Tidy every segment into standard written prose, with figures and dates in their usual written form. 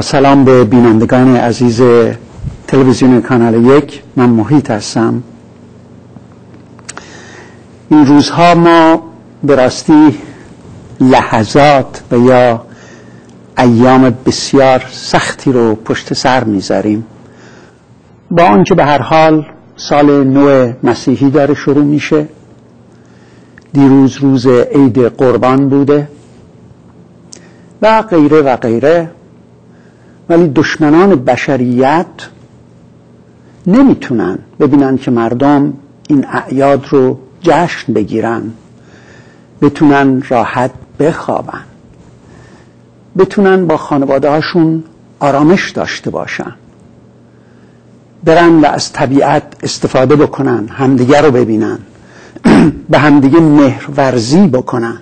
سلام به بینندگان عزیز تلویزیون کانال 1. من محیط هستم. این روزها ما به راستی لحظات و یا ایام بسیار سختی رو پشت سر میذاریم، با آنکه به هر حال سال نو مسیحی داره شروع میشه. دیروز روز عید قربان بوده و غیره و غیره، ولی دشمنان بشریت نمیتونن ببینن که مردم این اعیاد رو جشن بگیرن، بتونن راحت بخوابن، بتونن با خانواده هاشون آرامش داشته باشن، برن و از طبیعت استفاده بکنن، همدیگه رو ببینن، به همدیگه مهرورزی بکنن.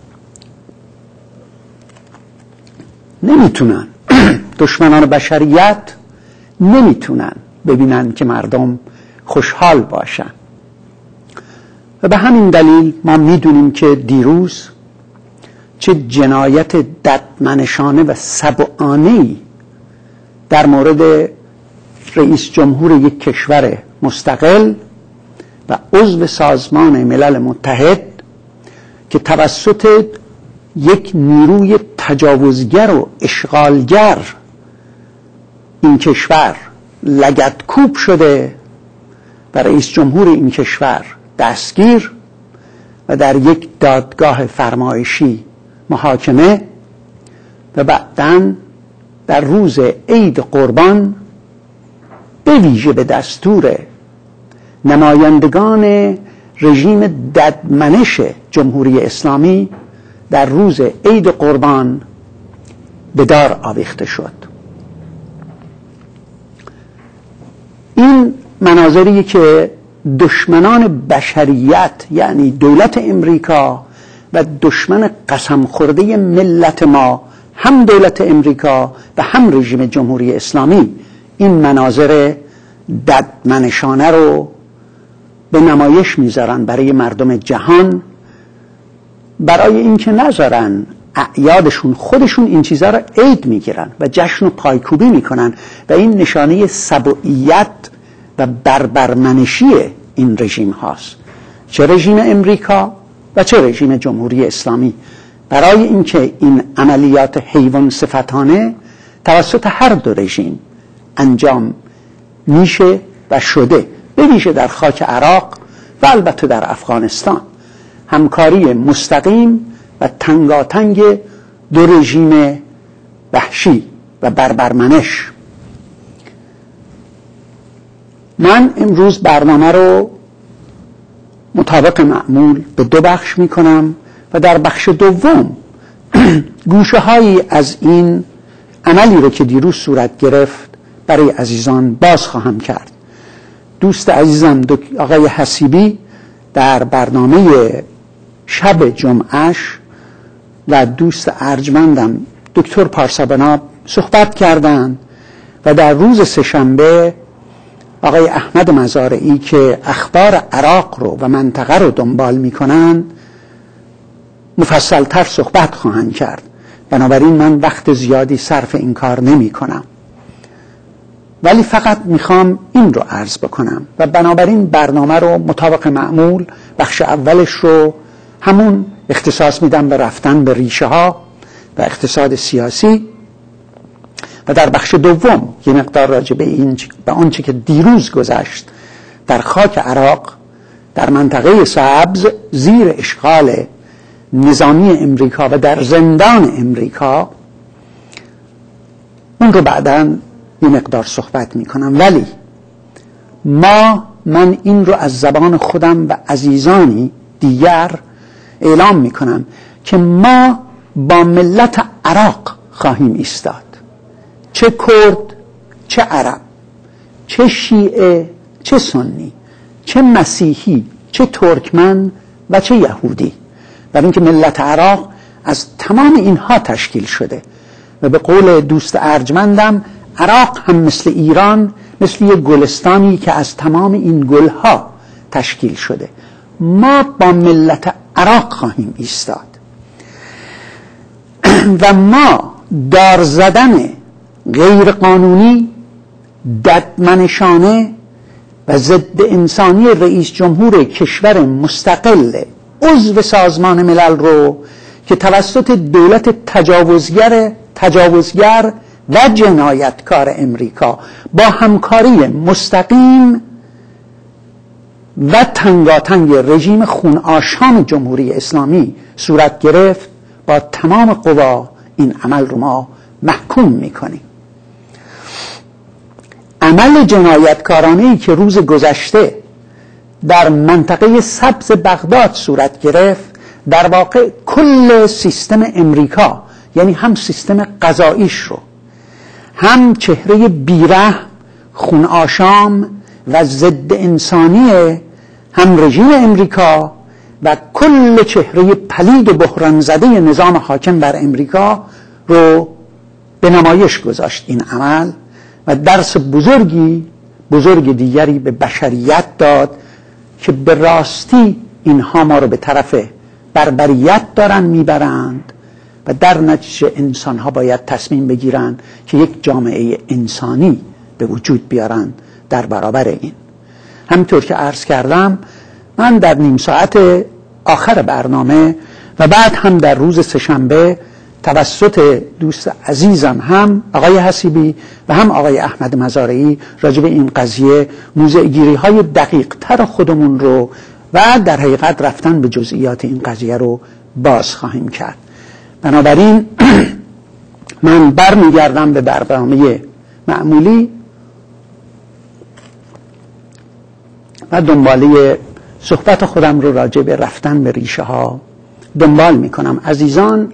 نمیتونن. دشمنان بشریت نمیتونن ببینن که مردم خوشحال باشن و به همین دلیل ما میدونیم که دیروز چه جنایت ددمنشانه و سبعانه‌ای در مورد رئیس جمهور یک کشور مستقل و عضو سازمان ملل متحد که توسط یک نیروی تجاوزگر و اشغالگر این کشور لگدکوب شده و رئیس جمهور این کشور دستگیر و در یک دادگاه فرمایشی محاکمه و بعداً در روز عید قربان به ویژه به دستور نمایندگان رژیم ددمنش جمهوری اسلامی در روز عید قربان به دار آویخته شد. این مناظری که دشمنان بشریت، یعنی دولت امریکا و دشمن قسم خورده ملت ما، هم دولت امریکا و هم رژیم جمهوری اسلامی، این مناظر ددمنشانه رو به نمایش میذارن برای مردم جهان، برای اینکه نذارن اعیادشون، خودشون این چیزها رو عید میگیرن و جشن و پایکوبی میکنن و این نشانه سبوعیت و بربرمنشی این رژیم هاست، چه رژیم امریکا و چه رژیم جمهوری اسلامی، برای اینکه این عملیات حیوان صفتانه توسط هر دو رژیم انجام میشه و شده، به ویژه در خاک عراق و البته در افغانستان. همکاری مستقیم و تنگاتنگ دو رژیم وحشی و بربرمنش. من امروز برنامه رو مطابق معمول به دو بخش میکنم و در بخش دوم گوشه هایی از این عملی رو که دیروز صورت گرفت برای عزیزان باز خواهم کرد. دوست عزیزم آقای حسیبی در برنامه شب جمعهش و دوست ارجمندم دکتر پارسابناب صحبت کردند و در روز سه‌شنبه آقای احمد مزارعی که اخبار عراق رو و منطقه رو دنبال میکنن مفصلتر صحبت خواهند کرد. بنابراین من وقت زیادی صرف این کار نمی کنم، ولی فقط میخوام این رو عرض بکنم و بنابراین برنامه رو مطابق معمول بخش اولش رو همون اختصاص میدم به رفتن به ریشه ها و اقتصاد سیاسی و در بخش دوم یه مقدار راجع به آنچه که دیروز گذشت در خاک عراق در منطقه سبز زیر اشغال نظامی امریکا و در زندان امریکا، اون رو بعداً یه مقدار صحبت میکنم. ولی من این رو از زبان خودم و عزیزانی دیگر اعلام میکنم که ما با ملت عراق خواهیم ایستاد، چه کرد، چه عرب، چه شیعه، چه سنی، چه مسیحی، چه ترکمن و چه یهودی، برای اینکه ملت عراق از تمام اینها تشکیل شده و به قول دوست ارجمندم عراق هم مثل ایران، مثل یک گلستانی که از تمام این گلها تشکیل شده. ما با ملت عراق خواهیم ایستاد و ما دار زدن غیر قانونی، ددمنشانه و ضد انسانی رئیس جمهور کشور مستقل عضو سازمان ملل رو که توسط دولت تجاوزگر و جنایتکار امریکا با همکاری مستقیم و تنگاتنگ رژیم خون‌آشام جمهوری اسلامی صورت گرفت، با تمام قوا این عمل رو ما محکوم میکنیم. عمل جنایتکارانه‌ای که روز گذشته در منطقه سبز بغداد صورت گرفت در واقع کل سیستم امریکا، یعنی هم سیستم قضاییش رو، هم چهره بیرحم، خون‌آشام و ضد انسانی هم رژیم امریکا و کل چهره پلید و بحران زده نظام حاکم بر امریکا رو به نمایش گذاشت این عمل و درس بزرگ دیگری به بشریت داد که به راستی اینها ما رو به طرف بربریت دارن میبرند و در نتیجه انسان ها باید تصمیم بگیرن که یک جامعه انسانی به وجود بیارن در برابر این. همینطور که عرض کردم، من در نیم ساعت آخر برنامه و بعد هم در روز سه‌شنبه توسط دوست عزیزم هم آقای حسیبی و هم آقای احمد مزارعی راجع به این قضیه موضع‌گیری های دقیق تر خودمون رو و در حقیقت رفتن به جزئیات این قضیه رو باز خواهیم کرد. بنابراین من برمیگردم به برنامه معمولی و دنباله صحبت خودم رو راجع به رفتن به ریشه ها دنبال میکنم. عزیزان،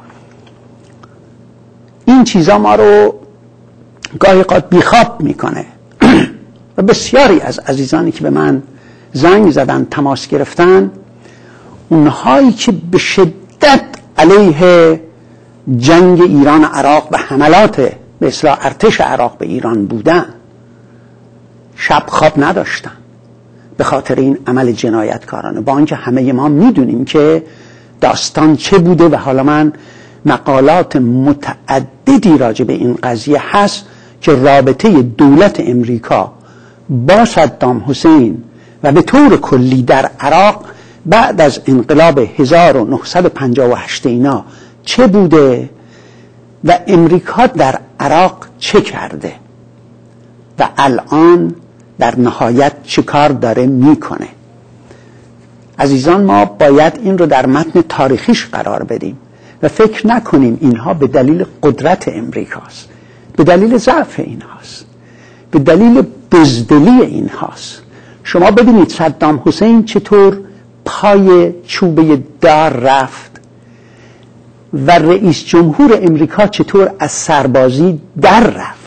این چیزا ما رو گاهی قد بیخواب میکنه و بسیاری از عزیزانی که به من زنگ زدن، تماس گرفتن، اونهایی که به شدت علیه جنگ ایران عراق و حملات به اصطلاح ارتش عراق به ایران بودن، شب خواب نداشتن به خاطر این عمل جنایتکارانه، با اینکه همه ما میدونیم که داستان چه بوده و حالا من مقالات متعددی راجع به این قضیه هست که رابطه دولت امریکا با صدام حسین و به طور کلی در عراق بعد از انقلاب 1958 اینا چه بوده و امریکا در عراق چه کرده و الان در نهایت چه کار داره میکنه. عزیزان، ما باید این رو در متن تاریخیش قرار بدیم و فکر نکنیم اینها به دلیل قدرت امریکاست، به دلیل ضعف اینهاست، به دلیل بزدلی اینهاست. شما ببینید صدام حسین چطور پای چوبه دار رفت و رئیس جمهور امریکا چطور از سربازی در رفت.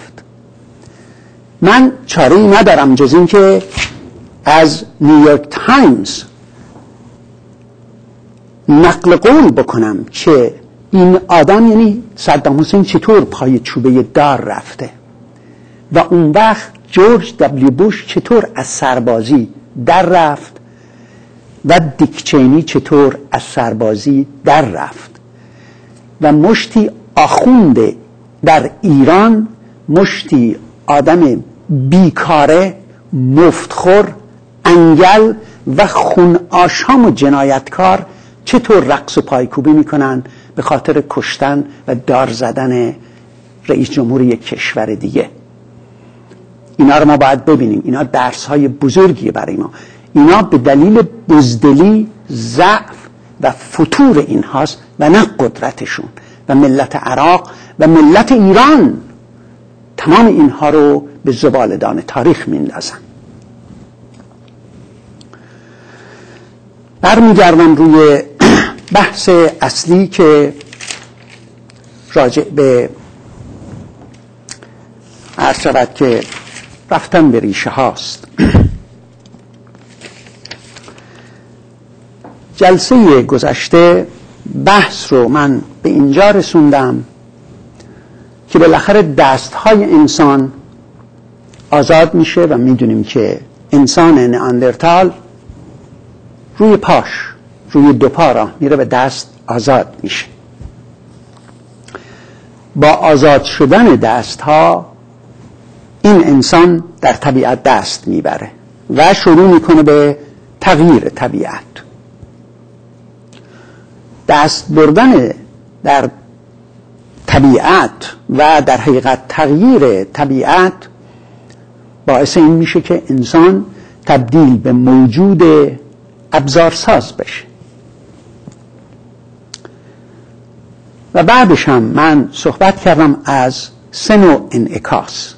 من چاره‌ای ندارم جز این که از نیویورک تایمز نقل قول بکنم که این آدم، یعنی صدام حسین، چطور پای چوبه دار رفته و اون وقت جورج دبلیو بوش چطور از سربازی در رفت و دیک چینی چطور از سربازی در رفت و مشتی آخونده در ایران، مشتی آدم بیکاره، مفتخور، انگل و خون آشام و جنایتکار چطور رقص و پایکوبی میکنن به خاطر کشتن و دار زدن رئیس جمهور یک کشور دیگه. اینا رو ما باید ببینیم. اینا درس های بزرگیه برای ما. اینا به دلیل بزدلی، ضعف و فتور اینهاست و نه قدرتشون. و ملت عراق و ملت ایران تمام اینها رو به زباله‌دان تاریخ میندازن. برمیگردم روی بحث اصلی که راجع به عرض شود که رفتن به ریشه هاست. جلسه گذشته بحث رو من به اینجا رسوندم که بالاخره دستهای انسان آزاد میشه و میدونیم که انسان نئاندرتال روی پاش، روی دو پا راه میره و دست آزاد میشه. با آزاد شدن دستها این انسان در طبیعت دست میبره و شروع میکنه به تغییر طبیعت. دست بردن در طبیعت و در حقیقت تغییر طبیعت باعث این میشه که انسان تبدیل به موجود ابزارساز بشه. و بعدش هم من صحبت کردم از 3 نوع انعکاس.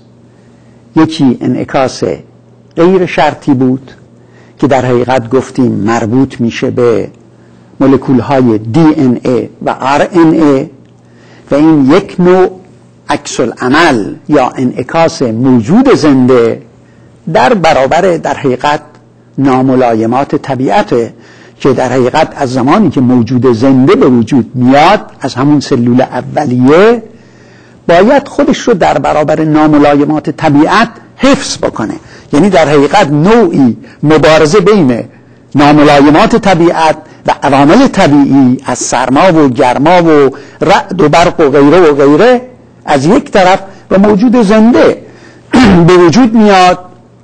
یکی انعکاس غیر شرطی بود که در حقیقت گفتیم مربوط میشه به مولکول‌های DNA و RNA و این یک نوع عکس العمل یا انعکاس موجود زنده در برابر در حقیقت ناملایمات طبیعت که در حقیقت از زمانی که موجود زنده به وجود میاد از همون سلول اولیه باید خودش رو در برابر ناملایمات طبیعت حفظ بکنه. یعنی در حقیقت نوعی مبارزه بین ناملایمات طبیعت و عوامل طبیعی از سرما و گرما و رعد و برق و غیره از یک طرف و موجود زنده به وجود میاد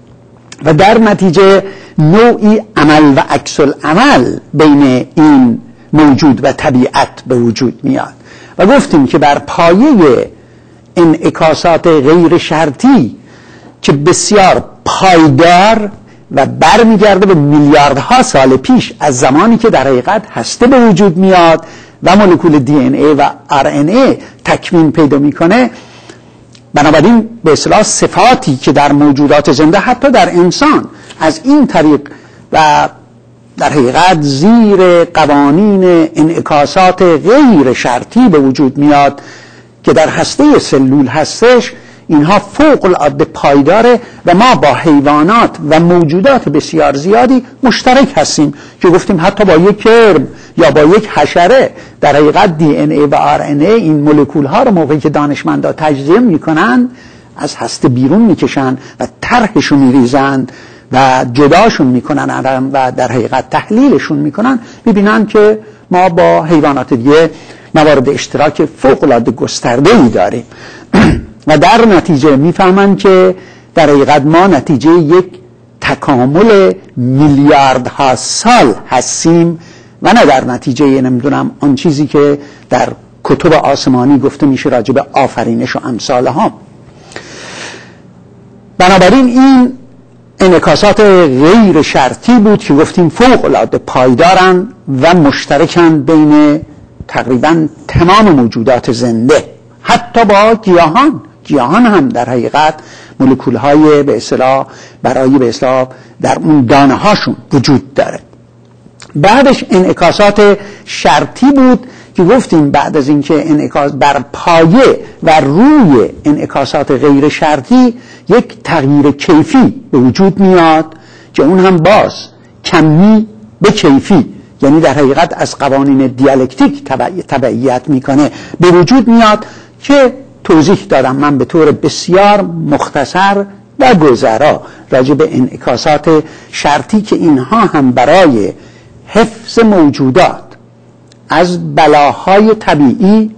و در نتیجه نوعی عمل و عکس العمل بین این موجود و طبیعت به وجود میاد. و گفتیم که بر پایه انعکاسات غیر شرطی که بسیار پایدار و برمیگرده به میلیاردها سال پیش از زمانی که در حقیقت هسته به وجود میاد و مولکول DNA و RNA تکوین پیدا میکنه، بنابراین به اصطلاح صفاتی که در موجودات زنده حتی در انسان از این طریق و در حقیقت زیر قوانین انعکاسات غیر شرطی به وجود میاد که در هسته سلول هستش، اینها فوق العاده پایداره و ما با حیوانات و موجودات بسیار زیادی مشترک هستیم که گفتیم حتی با یک کرم یا با یک حشره در حقیقت DNA و RNA این مولکول ها رو موقعی که دانشمندا تجزیه میکنن از هسته بیرون میکشن و طرحشون میریزن و جداشون میکنن و در حقیقت تحلیلشون میکنن، میبینن که ما با حیوانات دیگه موارد اشتراک فوق العاده گسترده‌ای داریم و در نتیجه میفهمن که در حقیقت ما نتیجه یک تکامل میلیاردها سال هستیم و نه در نتیجه نمیدونم آن چیزی که در کتب آسمانی گفته میشه راجع به آفرینش و امثال ها. بنابراین این انعکاسات غیر شرطی بود که گفتیم فوق العاده پایدارن و مشترکن بین تقریبا تمام موجودات زنده، حتی با گیاهان هم در حقیقت مولکول‌های به اصطلاح برای به اصطلاح در اون دانه هاشون وجود داره. بعدش انعکاسات شرطی بود که گفتیم بعد از اینکه انعکاس بر پایه و روی انعکاسات غیر شرطی یک تغییر کیفی به وجود میاد که اون هم باز کمی به کیفی، یعنی در حقیقت از قوانین دیالکتیک تبعیت میکنه به وجود میاد که توضیح دادم من به طور بسیار مختصر و گذرا راجع به انعکاسات شرطی که اینها هم برای حفظ موجودات از بلاهای طبیعی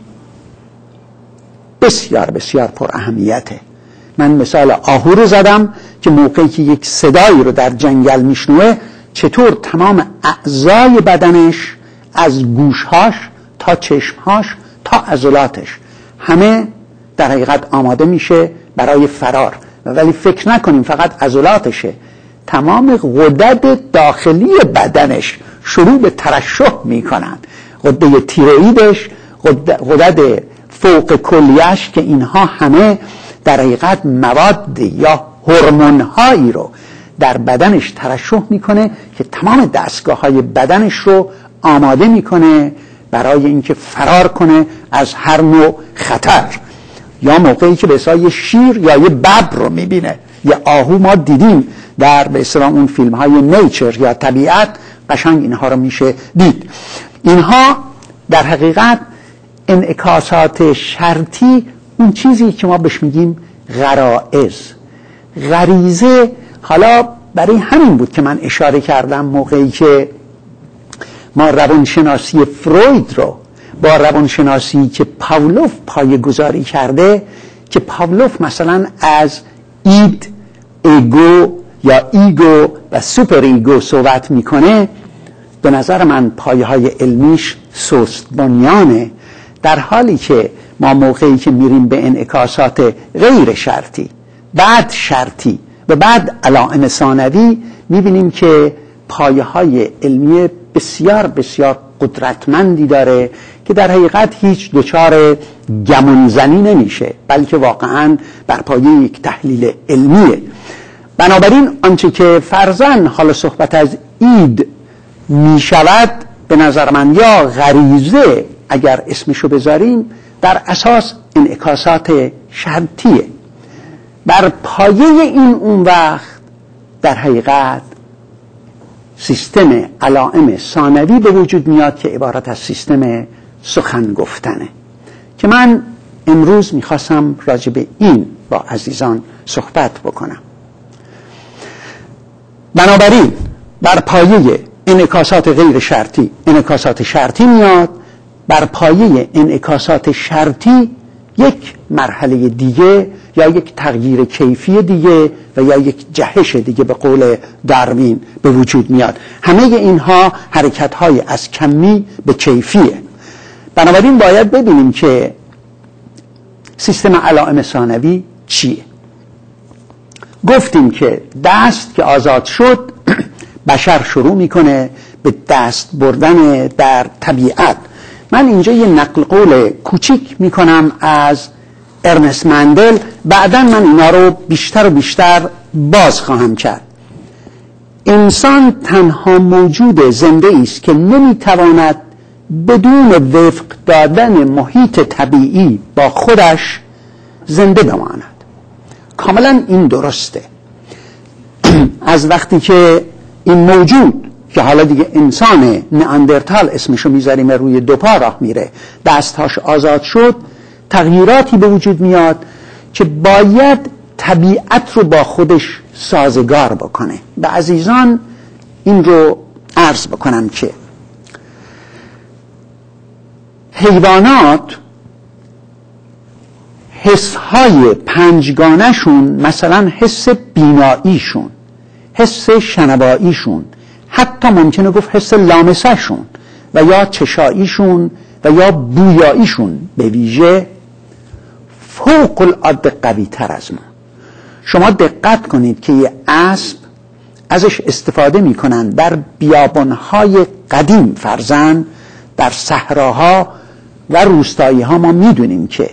بسیار بسیار پر اهمیته. من مثال آهو رو زدم که موقعی که یک صدایی رو در جنگل میشنوه چطور تمام اعضای بدنش از گوشهاش تا چشمهاش تا عضلاتش همه در حقیقت آماده میشه برای فرار، ولی فکر نکنیم فقط عضلاتشه، تمام غدد داخلی بدنش شروع به ترشح میکنن، غده تیروئیدش، غدد فوق کلیه‌اش که اینها همه در حقیقت مواد یا هورمون‌هایی رو در بدنش ترشح میکنه که تمام دستگاه‌های بدنش رو آماده میکنه برای اینکه فرار کنه از هر نوع خطر. یا موقعی که به اصطلاح یه شیر یا یه ببر رو میبینه، یه آهو ما دیدیم در به اصطلاح اون فیلم‌های نیچر یا طبیعت، قشنگ اینها رو میشه دید. اینها در حقیقت انعکاسات شرطی، اون چیزی که ما بهش میگیم غرائز، غریزه. حالا برای همین بود که من اشاره کردم موقعی که ما روانشناسی فروید رو با روانشناسی که پاولوف پایه‌گذاری کرده، که پاولوف مثلا از اید، ایگو یا ایگو و سوپر ایگو صحبت میکنه، به نظر من پایه‌های علمیش سست بنیانه، در حالی که ما موقعی که میریم به انعکاسات غیر شرطی، بعد شرطی و بعد علائم ثانوی، میبینیم که پایه‌های علمی بسیار بسیار قدرتمندی داره که در حقیقت هیچ دچار گمانزنی نمیشه، بلکه واقعا بر پایه یک تحلیل علمیه. بنابراین آنچه که فرضاً حالا صحبت از اید میشود، به نظر من یا غریزه اگر اسمشو بذاریم، در اساس انعکاسات شرطیه. بر پایه این اون وقت در حقیقت سیستم علائم ثانوی به وجود میاد که عبارت از سیستم سخن گفتنه، که من امروز میخواستم راجع به این با عزیزان صحبت بکنم. بنابراین بر پایه انعکاسات غیر شرطی انعکاسات شرطی میاد، بر پایه انعکاسات شرطی یک مرحله دیگه یا یک تغییر کیفی دیگه و یا یک جهش دیگه به قول داروین به وجود میاد. همه اینها حرکت‌های از کمی به کیفیه. بنابراین باید ببینیم که سیستم علائم ثانوی چیه. گفتیم که دست که آزاد شد، بشر شروع میکنه به دست بردن در طبیعت. من اینجا یه نقل قول کوچیک میکنم از ارنست مندل، بعداً من اینا رو بیشتر و بیشتر باز خواهم کرد. انسان تنها موجود زنده است که نمیتواند بدون وفق دادن محیط طبیعی با خودش زنده بماند. کاملا این درسته. از وقتی که این موجود که حالا دیگه انسان نئاندرتال اسمشو میذاریم، روی دو پا راه میره، دستهاش آزاد شد، تغییراتی به وجود میاد که باید طبیعت رو با خودش سازگار بکنه. به عزیزان این رو عرض بکنم که حیوانات حسهای پنجگانه‌شون، مثلا حس بیناییشون، حس شنواییشون، حتی ممکنه گفت حس لامسه‌شون و یا چشاییشون و یا بویاییشون به ویژه فوق العاده قوی تر از ما. شما دقت کنید که یه اسب ازش استفاده میکنن در بیابانهای قدیم، فرزن در صحراها و روستایی ها. ما میدونیم که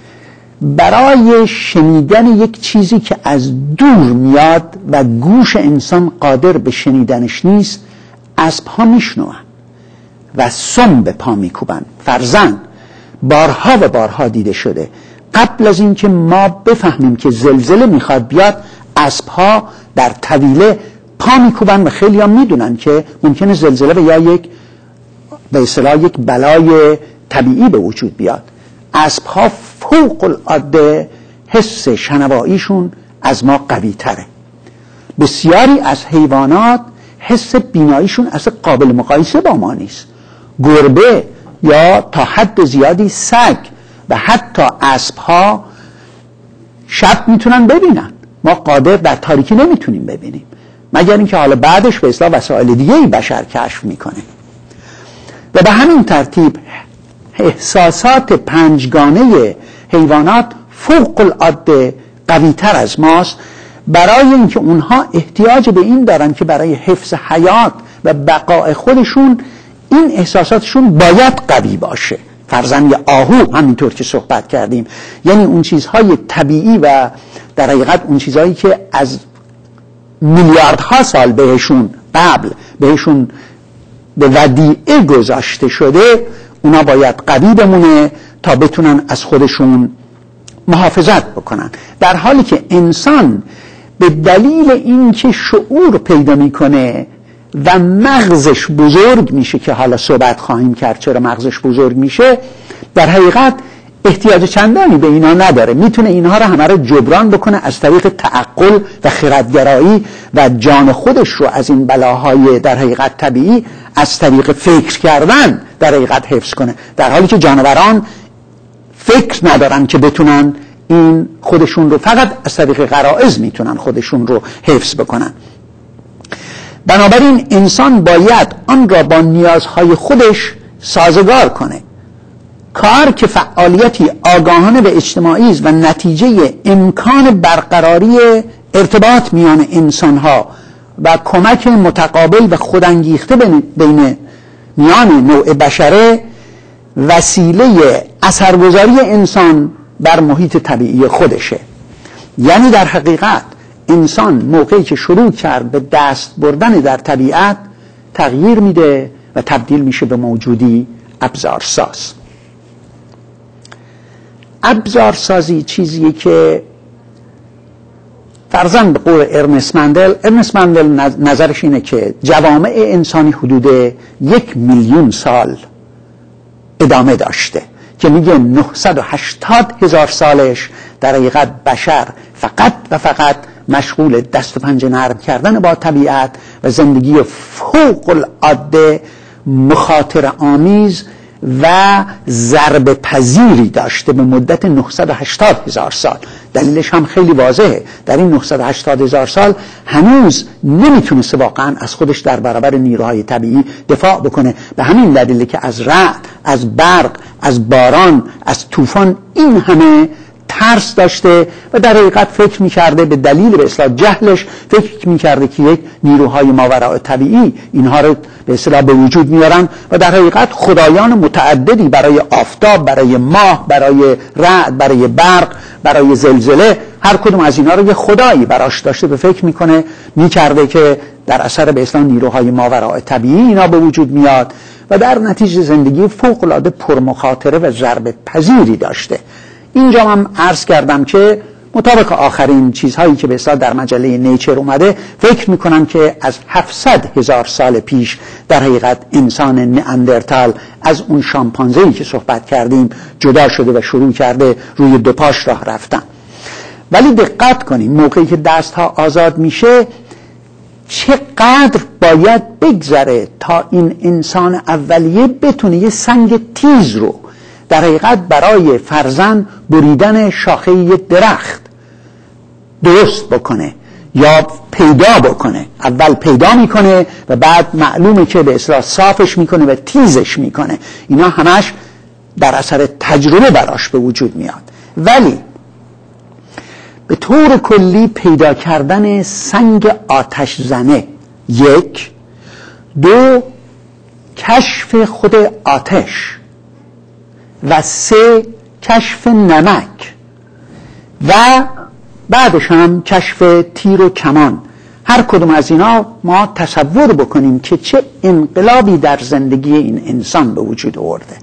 برای شنیدن یک چیزی که از دور میاد و گوش انسان قادر به شنیدنش نیست، اسب ها میشنون و سم به پا میکوبن. فرزن بارها و بارها دیده شده قبل از این که ما بفهمیم که زلزله میخواد بیاد، اسب ها در طویله پا میکوبن و خیلی ها میدونن که ممکنه زلزله و یا یک به اصطلاح یک بلای طبیعی به وجود بیاد. اسب ها فوق العاده حس شنواییشون از ما قوی تره. بسیاری از حیوانات حس بیناییشون اصلا قابل مقایسه با ما نیست. گربه یا تا حد زیادی سگ و حتی اسب ها شب میتونن ببینن، ما قادر در تاریکی نمیتونیم ببینیم، مگر اینکه حالا بعدش به اصطلاح وسایل دیگه ای بشر کشف میکنه. و به همین ترتیب احساسات پنجگانه حیوانات فوق العاده قوی تر از ماست، برای اینکه اونها احتیاج به این دارن که برای حفظ حیات و بقای خودشون این احساساتشون باید قوی باشه. فرضاً یه آهو همینطور که صحبت کردیم، یعنی اون چیزهای طبیعی و در حقیقت اون چیزهایی که از میلیاردها سال بهشون قبل بهشون به ودیعه گذاشته شده، اونا باید قوی بمونه تا بتونن از خودشون محافظت بکنن. در حالی که انسان به دلیل اینکه شعور پیدا میکنه و مغزش بزرگ میشه، که حالا صحبت خواهیم کرد چرا مغزش بزرگ میشه، در حقیقت احتیاج چندانی به اینا نداره، میتونه اینها رو همه رو جبران بکنه از طریق تعقل و خردگرایی و جان خودش رو از این بلاهای در حقیقت طبیعی از طریق فکر کردن در حقیقت حفظ کنه، در حالی که جانوران فکر ندارن که بتونن این خودشون رو، فقط از طریق غرائز میتونن خودشون رو حفظ بکنن. بنابراین انسان باید آن را با نیازهای خودش سازگار کنه. کار که فعالیتی آگاهانه و اجتماعی است و نتیجه امکان برقراری ارتباط میان انسانها و کمک متقابل و خودانگیخته بین میان نوع بشره، وسیله اثرگذاری انسان بر محیط طبیعی خودشه. یعنی در حقیقت انسان موقعی که شروع کرد به دست بردن در طبیعت تغییر میده و تبدیل میشه به موجودی ابزارساز. ابزارسازی چیزیه که فرضاً به قول ارنست مندل نظرش اینه که جوامع انسانی حدود 1,000,000 سال ادامه داشته، که میگه 980,000 سالش در حقیقت بشر فقط و فقط مشغول دست و پنجه نرم کردن با طبیعت و زندگی فوق العاده مخاطره آمیز و ضربه پذیری داشته به مدت 980,000 سال. دلیلش هم خیلی واضحه، در این 980,000 سال هنوز نمیتونسته واقعا از خودش در برابر نیروهای طبیعی دفاع بکنه. به همین دلیله که از رعد، از برق، از باران، از طوفان این همه ترس داشته و در حقیقت فکر میکرده، به دلیل به اصطلاح جهلش فکر میکرده که یک نیروهای ماوراء طبیعی اینها رو به اصطلاح به وجود میارن و در حقیقت خدایان متعددی برای آفتاب، برای ماه، برای رعد، برای برق، برای زلزله، هر کدوم از اینا رو یه خدایی براش داشته به فکر میکرده که در اثر به اصطلاح نیروهای ماوراء طبیعی اینا به وجود میاد و در نتیجه زندگی فوق العاده پرمخاطره و ضربه پذیری داشته. اینجا هم عرض کردم که مطابق آخرین چیزهایی که به اصطلاح در مجله نیچر اومده، فکر میکنم که از 700,000 سال پیش در حقیقت انسان نئاندرتال از اون شامپانزه‌ای که صحبت کردیم جدا شده و شروع کرده روی دو پاش راه رفتن. ولی دقت کنیم موقعی که دستها آزاد میشه چقدر باید بگذره تا این انسان اولیه بتونه یه سنگ تیز رو در حقیقت برای فرزن بریدن شاخه یک درخت درست بکنه یا پیدا بکنه. اول پیدا میکنه و بعد معلومه که به اصطلاح صافش میکنه و تیزش میکنه. اینا همش در اثر تجربه براش به وجود میاد. ولی به طور کلی پیدا کردن سنگ آتش زنه، 1، 2 کشف خود آتش و 3 کشف نمک و بعدش هم کشف تیر و کمان. هر کدوم از اینا ما تصور بکنیم که چه انقلابی در زندگی این انسان به وجود آورده،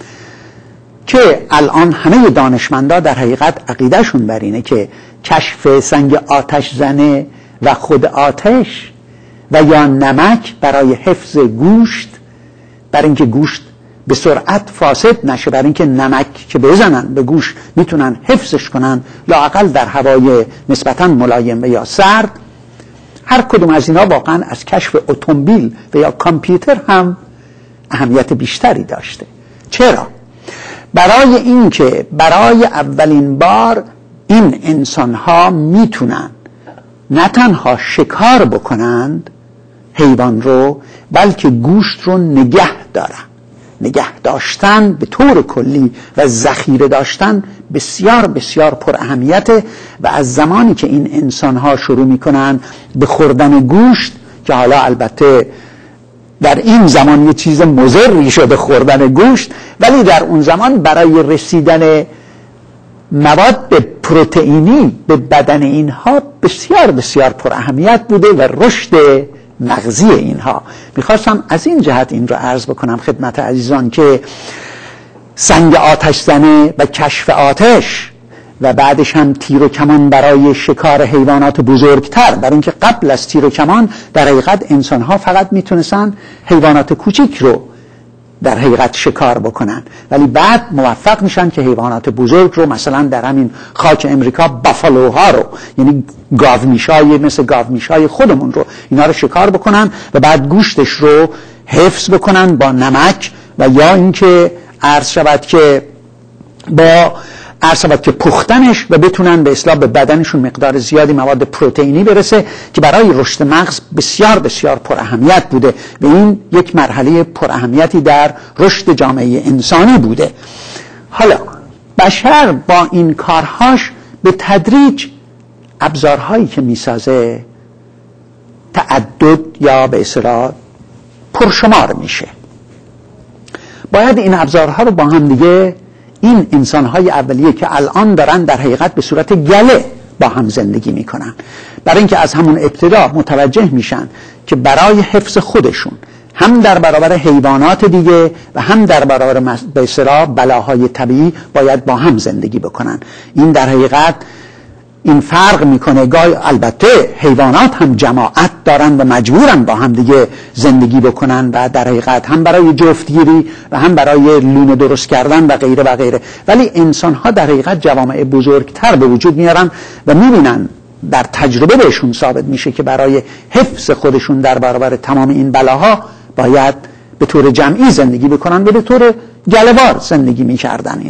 که الان همه دانشمندا در حقیقت عقیدهشون بر اینه که کشف سنگ آتش زنه و خود آتش و یا نمک برای حفظ گوشت، برای اینکه گوشت به سرعت فاسد نشه، برای اینکه نمک که بزنن به گوشت میتونن حفظش کنن لااقل در هوای نسبتاً ملایم و یا سرد. هر کدوم از اینا واقعا از کشف اتومبیل و یا کامپیوتر هم اهمیت بیشتری داشته. چرا؟ برای اینکه برای اولین بار این انسان‌ها میتونن نه تنها شکار بکنند حیوان رو، بلکه گوشت رو نگه دارن. نگه داشتن به طور کلی و ذخیره داشتن بسیار بسیار پر اهمیته و از زمانی که این انسان‌ها شروع میکنن به خوردن گوشت، که حالا البته در این زمان یه چیز مضری شده خوردن گوشت، ولی در اون زمان برای رسیدن مواد پروتئینی به بدن اینها بسیار بسیار پر اهمیت بوده و رشد مغزی اینها. میخواستم از این جهت این رو عرض بکنم خدمت عزیزان که سنگ آتش زنه و کشف آتش و بعدش هم تیر و کمان برای شکار حیوانات بزرگتر، برای اینکه قبل از تیر و کمان در حقیقت انسان‌ها فقط میتونستن حیوانات کوچیک رو در حقیقت شکار بکنن، ولی بعد موفق میشن که حیوانات بزرگ رو مثلا در همین خاک امریکا بافالوها رو، یعنی گاومیشای مثل گاومیشای خودمون رو، اینا رو شکار بکنن و بعد گوشتش رو حفظ بکنن با نمک، و یا اینکه عرض شود که پختنش و بتونن به اصطلاح به بدنشون مقدار زیادی مواد پروتئینی برسه که برای رشد مغز بسیار بسیار پر اهمیت بوده و این یک مرحله پر اهمیتی در رشد جامعه انسانی بوده. حالا بشر با این کارهاش به تدریج ابزارهایی که میسازه تعدد یا به اصطلاح پرشمار میشه. باید این ابزارها رو با هم دیگه، این انسانهای اولیه که الان دارن در حقیقت به صورت گله با هم زندگی میکنن، برای اینکه از همون ابتدا متوجه میشن که برای حفظ خودشون هم در برابر حیوانات دیگه و هم در برابر به اصطلاح بلاهای طبیعی باید با هم زندگی بکنن. این در حقیقت این فرق میکنه. گاهی البته حیوانات هم جماعت دارن و مجبورن با هم دیگه زندگی بکنن و در حقیقت هم برای جفتگیری و هم برای لونه درست کردن و غیره و غیره، ولی انسان ها در حقیقت جوامع بزرگتر به وجود میارن و میبینن در تجربه بهشون ثابت میشه که برای حفظ خودشون در برابر تمام این بلاها باید به طور جمعی زندگی بکنن و به طور گله‌وار زندگی میکردن.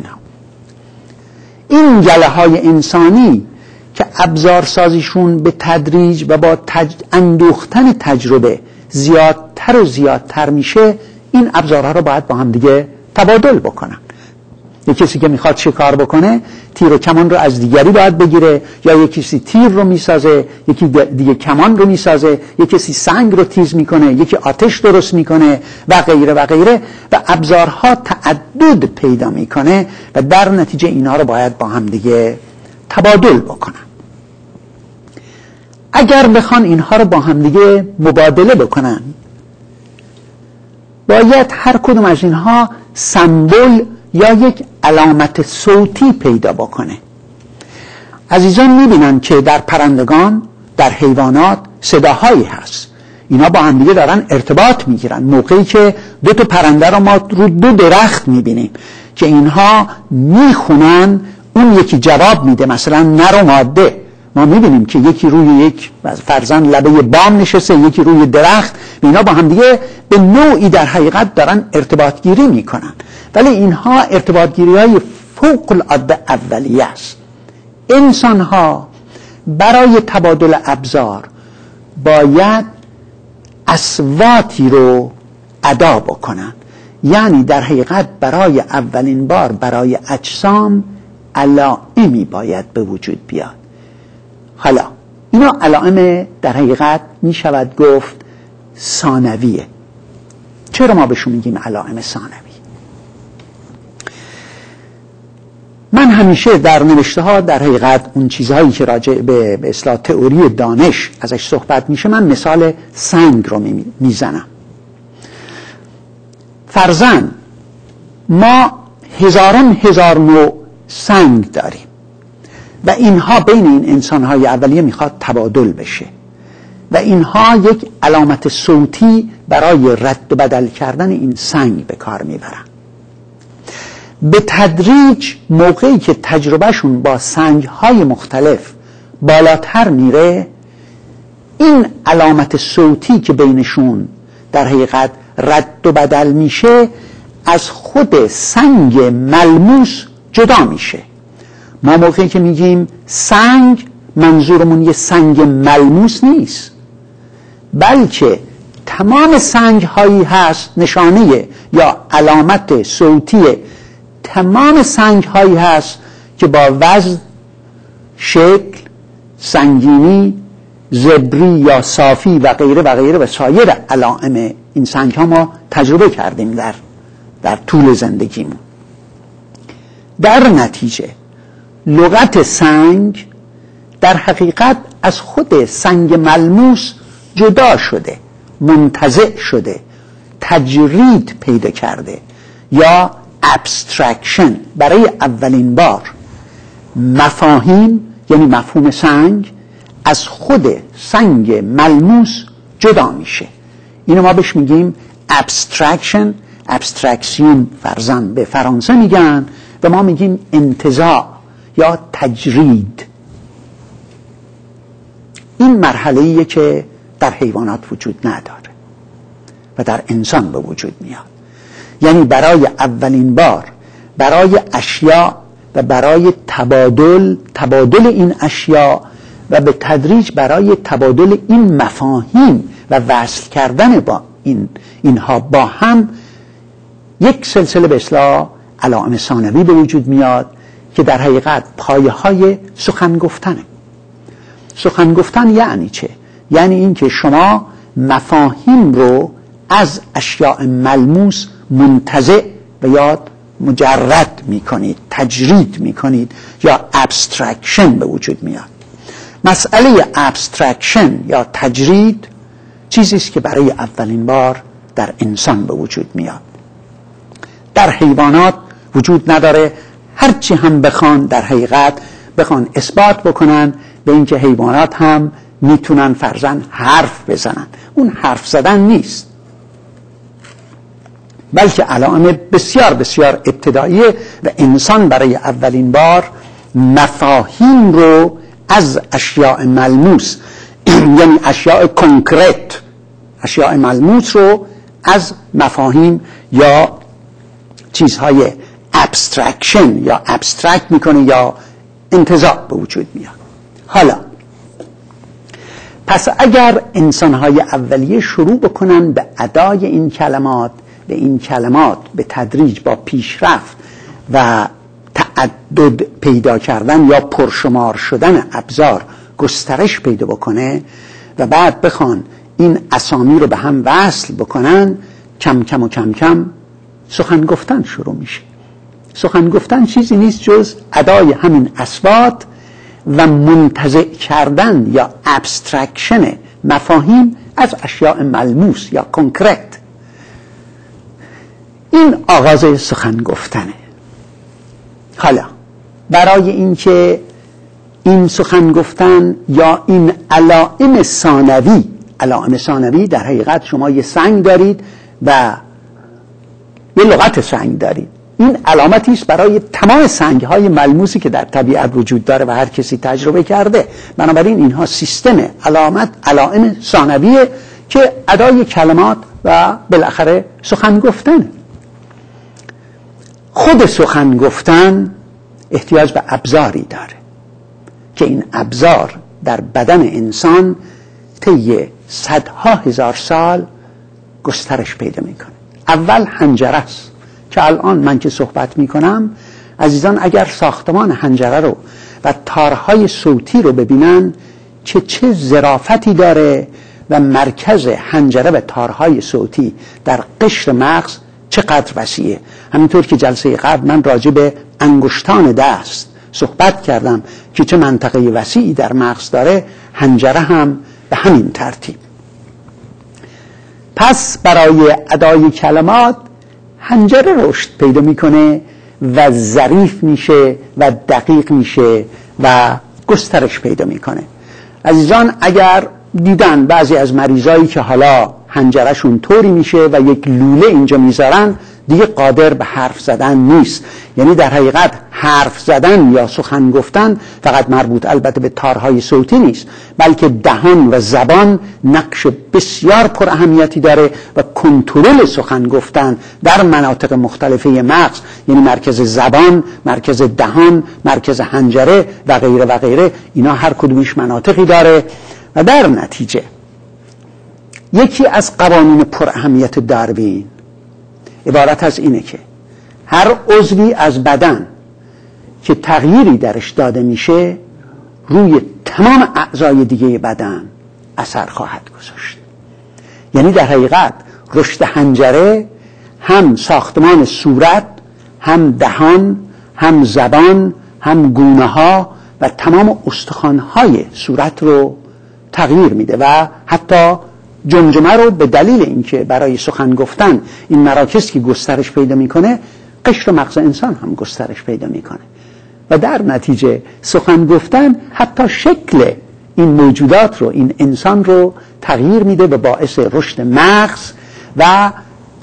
این گله های انسانی که ابزار سازیشون به تدریج و با اندوختن تجربه زیادتر و زیادتر میشه، این ابزارها رو باید با هم دیگه تبادل بکنن. یک کسی که میخواد شکار بکنه تیر و کمان رو از دیگری باید بگیره، یا یک کسی تیر رو میسازه، یکی دیگه کمان رو میسازه، یک کسی سنگ رو تیز میکنه، یکی آتش درست میکنه و غیره و غیره، و ابزارها تعدد پیدا میکنه و در نتیجه اینا رو باید با هم دیگه تبادل بکنن. اگر بخوان اینها رو با هم دیگه مبادله بکنن، باید هر کدوم از اینها سمبل یا یک علامت صوتی پیدا بکنه. عزیزان میبینن که در پرندگان، در حیوانات صداهایی هست، اینا با هم دیگه دارن ارتباط میگیرن. موقعی که دو تا پرنده رو ما رو دو درخت میبینیم که اینها میخونن، اون یکی جواب میده، مثلا نر و ماده، ما میبینیم که یکی روی یک فرزند لبه بام نشسته، یکی روی درخت، اینا با هم دیگه به نوعی در حقیقت دارن ارتباط گیری میکنن، ولی اینها ارتباط گیری های فوق العاده اولیه است. انسان ها برای تبادل ابزار باید اصواتی رو ادا بکنن، یعنی در حقیقت برای اولین بار برای اجسام علائمی باید به وجود بیاد. حالا اینا علائم در حقیقت می شود گفت ثانویه. چرا ما بهشون میگیم علائم ثانوی؟ من همیشه در نوشته ها در حقیقت اون چیزهایی که راجع به اصطلاح تئوری دانش ازش صحبت میشه، من مثال سنگ رو میزنم. فرضاً ما هزار نوع سنگ داریم و اینها بین این انسان‌های اولیه میخواد تبادل بشه و اینها یک علامت صوتی برای رد و بدل کردن این سنگ به کار میبرن. به تدریج موقعی که تجربهشون با سنگ‌های مختلف بالاتر میره، این علامت صوتی که بینشون در حقیقت رد و بدل میشه از خود سنگ ملموس جدا میشه. ما موقعی که میگیم سنگ، منظورمون یه سنگ ملموس نیست، بلکه تمام سنگ هایی هست، نشانه یا علامت صوتی تمام سنگ هایی هست که با وزن، شکل، سنگینی، زبری یا صافی و غیره و غیره و سایر علائم این سنگ ها ما تجربه کردیم در طول زندگیمون. در نتیجه لغت سنگ در حقیقت از خود سنگ ملموس جدا شده، منتزع شده، تجرید پیدا کرده، یا ابسترکشن. برای اولین بار مفاهیم، یعنی مفهوم سنگ، از خود سنگ ملموس جدا میشه. اینو ما بهش میگیم ابسترکشن. ابسترکسیون فرزن به فرانسه میگن و ما میگیم انتزاع یا تجرید. این مرحله‌ایه که در حیوانات وجود نداره و در انسان به وجود میاد. یعنی برای اولین بار برای اشیاء و برای تبادل این اشیاء و به تدریج برای تبادل این مفاهیم و وصل کردن با اینها با هم یک سلسله به اصطلاح علائم ثانوی به وجود میاد که در حقیقت پایه‌های سخن گفتنه. سخن گفتن یعنی چه؟ یعنی این که شما مفاهیم رو از اشیاء ملموس منتزع و یا مجرد میکنید، تجرید میکنید یا ابسترکشن به وجود میاد. مسئله ابسترکشن یا تجرید چیزی است که برای اولین بار در انسان به وجود میاد. در حیوانات وجود نداره. هرچی هم بخوان در حقیقت بخوان اثبات بکنن به اینکه حیوانات هم میتونن فرزن حرف بزنن، اون حرف زدن نیست، بلکه علائم بسیار بسیار ابتداییه و انسان برای اولین بار مفاهیم رو از اشیاء ملموس یعنی اشیاء کنکرت، اشیاء ملموس رو از مفاهیم یا چیزهای ابسترکشن یا ابسترکت میکنه یا انتزاع به وجود میاد. حالا پس اگر انسانهای اولیه شروع بکنن به ادای این کلمات و این کلمات به تدریج با پیشرفت و تعدد پیدا کردن یا پرشمار شدن ابزار گسترش پیدا بکنه و بعد بخوان این اسامی رو به هم وصل بکنن، کم کم و کم کم سخن گفتن شروع میشه. سخن گفتن چیزی نیست جز ادای همین اصوات و منتزع کردن یا ابسترکشن مفاهیم از اشیاء ملموس یا کنکرت. این آغاز سخن گفتنه. حالا برای اینکه این سخن گفتن یا این علائم ثانوی در حقیقت شما یه سنگ دارید و یه لغت سنگ دارید. این علامتی است برای تمام سنگ‌های ملموسی که در طبیعت وجود داره و هر کسی تجربه کرده. بنابراین اینها سیستم علائم ثانویه که ادای کلمات و بالاخره سخن گفتن. خود سخن گفتن احتیاج به ابزاری داره که این ابزار در بدن انسان طی صدها هزار سال گسترش پیدا میکنه. اول حنجره است که الان من که صحبت میکنم عزیزان اگر ساختمان حنجره رو و تارهای صوتی رو ببینن که چه ظرافتی داره و مرکز حنجره و تارهای صوتی در قشر مغز چقدر وسیعه. همینطور که جلسه قبل من راجع به انگشتان دست صحبت کردم که چه منطقه وسیعی در مغز داره، حنجره هم به همین ترتیب. پس برای ادای کلمات حنجره رشد پیدا میکنه و ظریف میشه و دقیق میشه و گسترش پیدا میکنه. عزیزان اگر دیدن بعضی از مریضایی که حالا حنجرهشون طوری میشه و یک لوله اینجا میذارن دیگه قادر به حرف زدن نیست. یعنی در حقیقت حرف زدن یا سخن گفتن فقط مربوط البته به تارهای صوتی نیست، بلکه دهان و زبان نقش بسیار پر اهمیتی داره و کنترل سخن گفتن در مناطق مختلفه مغز، یعنی مرکز زبان، مرکز دهان، مرکز حنجره و غیره و غیره، اینا هر کدومش مناطقی داره و در نتیجه یکی از قوانین پر اهمیت داروین عبارت از اینه که هر عضوی از بدن که تغییری درش داده میشه روی تمام اعضای دیگه بدن اثر خواهد گذاشت. یعنی در حقیقت رشد حنجره هم ساختمان صورت، هم دهان، هم زبان، هم گونه ها و تمام استخوان‌های صورت رو تغییر میده و حتی جمجمه رو به دلیل اینکه برای سخن گفتن این مراکز که گسترش پیدا میکنه، قشر مغز انسان هم گسترش پیدا میکنه و در نتیجه سخن گفتن حتی شکل این موجودات رو، این انسان رو تغییر میده و باعث رشد مغز و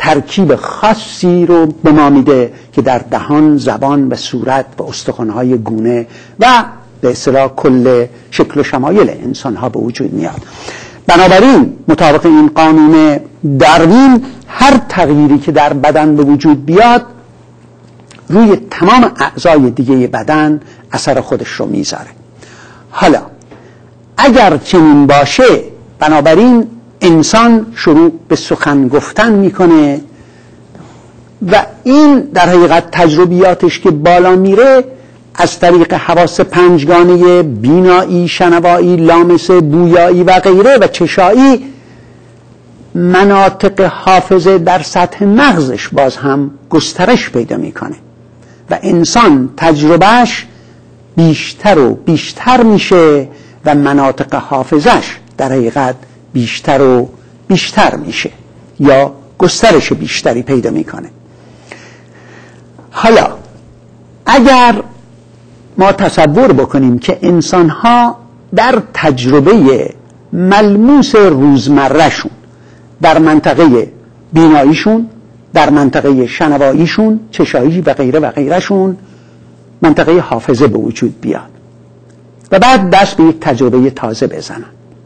ترکیب خاصی رو به ما میده که در دهان، زبان و صورت و استخوان‌های گونه و به اصطلاح کل شکل و شمایل انسان‌ها به وجود میاد. بنابراین مطابق این قانون داروین هر تغییری که در بدن به وجود بیاد روی تمام اعضای دیگه بدن اثر خودش رو میذاره. حالا اگر چنین باشه، بنابراین انسان شروع به سخن گفتن میکنه و این در حقیقت تجربیاتش که بالا میره از طریق حواس پنجگانه بینایی، شنوایی، لامسه، بویایی و غیره و چشایی، مناطق حافظه در سطح مغزش باز هم گسترش پیدا میکنه و انسان تجربهش بیشتر و بیشتر میشه و مناطق حافظش در حقیقت بیشتر و بیشتر میشه یا گسترش بیشتری پیدا میکنه. حالا اگر ما تصور بکنیم که انسان‌ها در تجربه ملموس روزمرهشون در منطقه بیناییشون، در منطقه شنواییشون، چشایی و غیره و غیرهشون منطقه حافظه به وجود بیاد و بعد دست به یک تجربه تازه بزنن.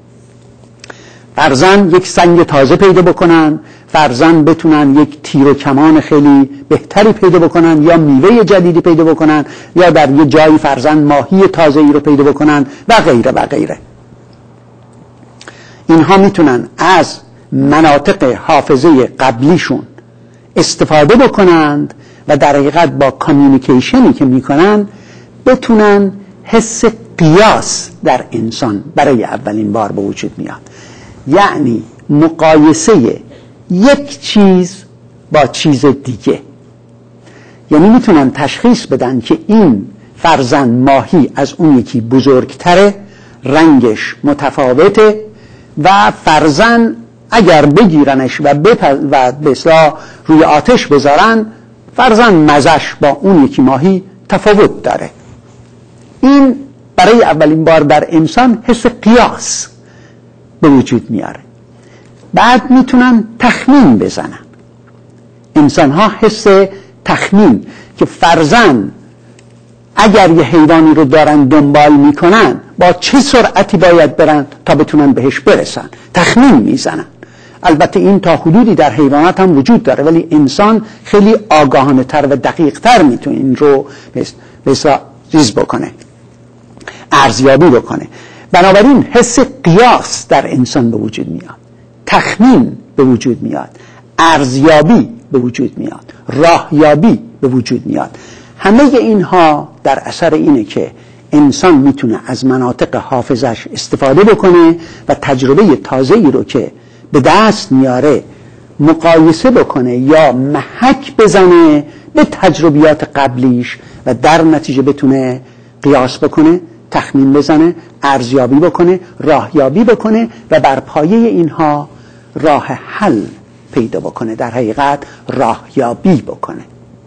فرضاً یک سنگ تازه پیدا بکنن، فرضاً بتونن یک تیر و کمان خیلی بهتری پیدا بکنن یا میوه جدیدی پیدا بکنن یا در یک جایی فرضاً ماهی تازه‌ای رو پیدا بکنن و غیره و غیره. اینها میتونن از مناطق حافظه قبلیشون استفاده بکنند و در حقیقت با کامیونیکیشنی که میکنن بتونن حس قیاس در انسان برای اولین بار به وجود میاد، یعنی مقایسه یک چیز با چیز دیگه. یعنی میتونن تشخیص بدن که این فرضاً ماهی از اون یکی بزرگتره، رنگش متفاوته و فرضاً اگر بگیرنش و به اصطلاح روی آتش بذارن فرضاً مزش با اون یکی ماهی تفاوت داره. این برای اولین بار در انسان حس قیاس به وجود میاره. بعد میتونن تخمین بزنن. انسان ها حس تخمین که فرضاً اگر یه حیوانی رو دارن دنبال میکنن با چه سرعتی باید برن تا بتونن بهش برسن، تخمین میزنن. البته این تا حدودی در حیوانات هم وجود داره، ولی انسان خیلی آگاهانه تر و دقیق تر میتونه این رو چیز بکنه، ارزیابی بکنه. بنابراین حس قیاس در انسان به وجود میاد، تخمین به وجود میاد، ارزیابی به وجود میاد، راهیابی به وجود میاد. همه اینها در اثر اینه که انسان میتونه از مناطق حافظش استفاده بکنه و تجربه تازه‌ای رو که به دست میاره مقایسه بکنه یا محک بزنه به تجربیات قبلیش و در نتیجه بتونه قیاس بکنه، تخمین بزنه، ارزیابی بکنه، راهیابی بکنه و بر پایه اینها راه حل پیدا بکنه، در حقیقت راهیابی بکنه.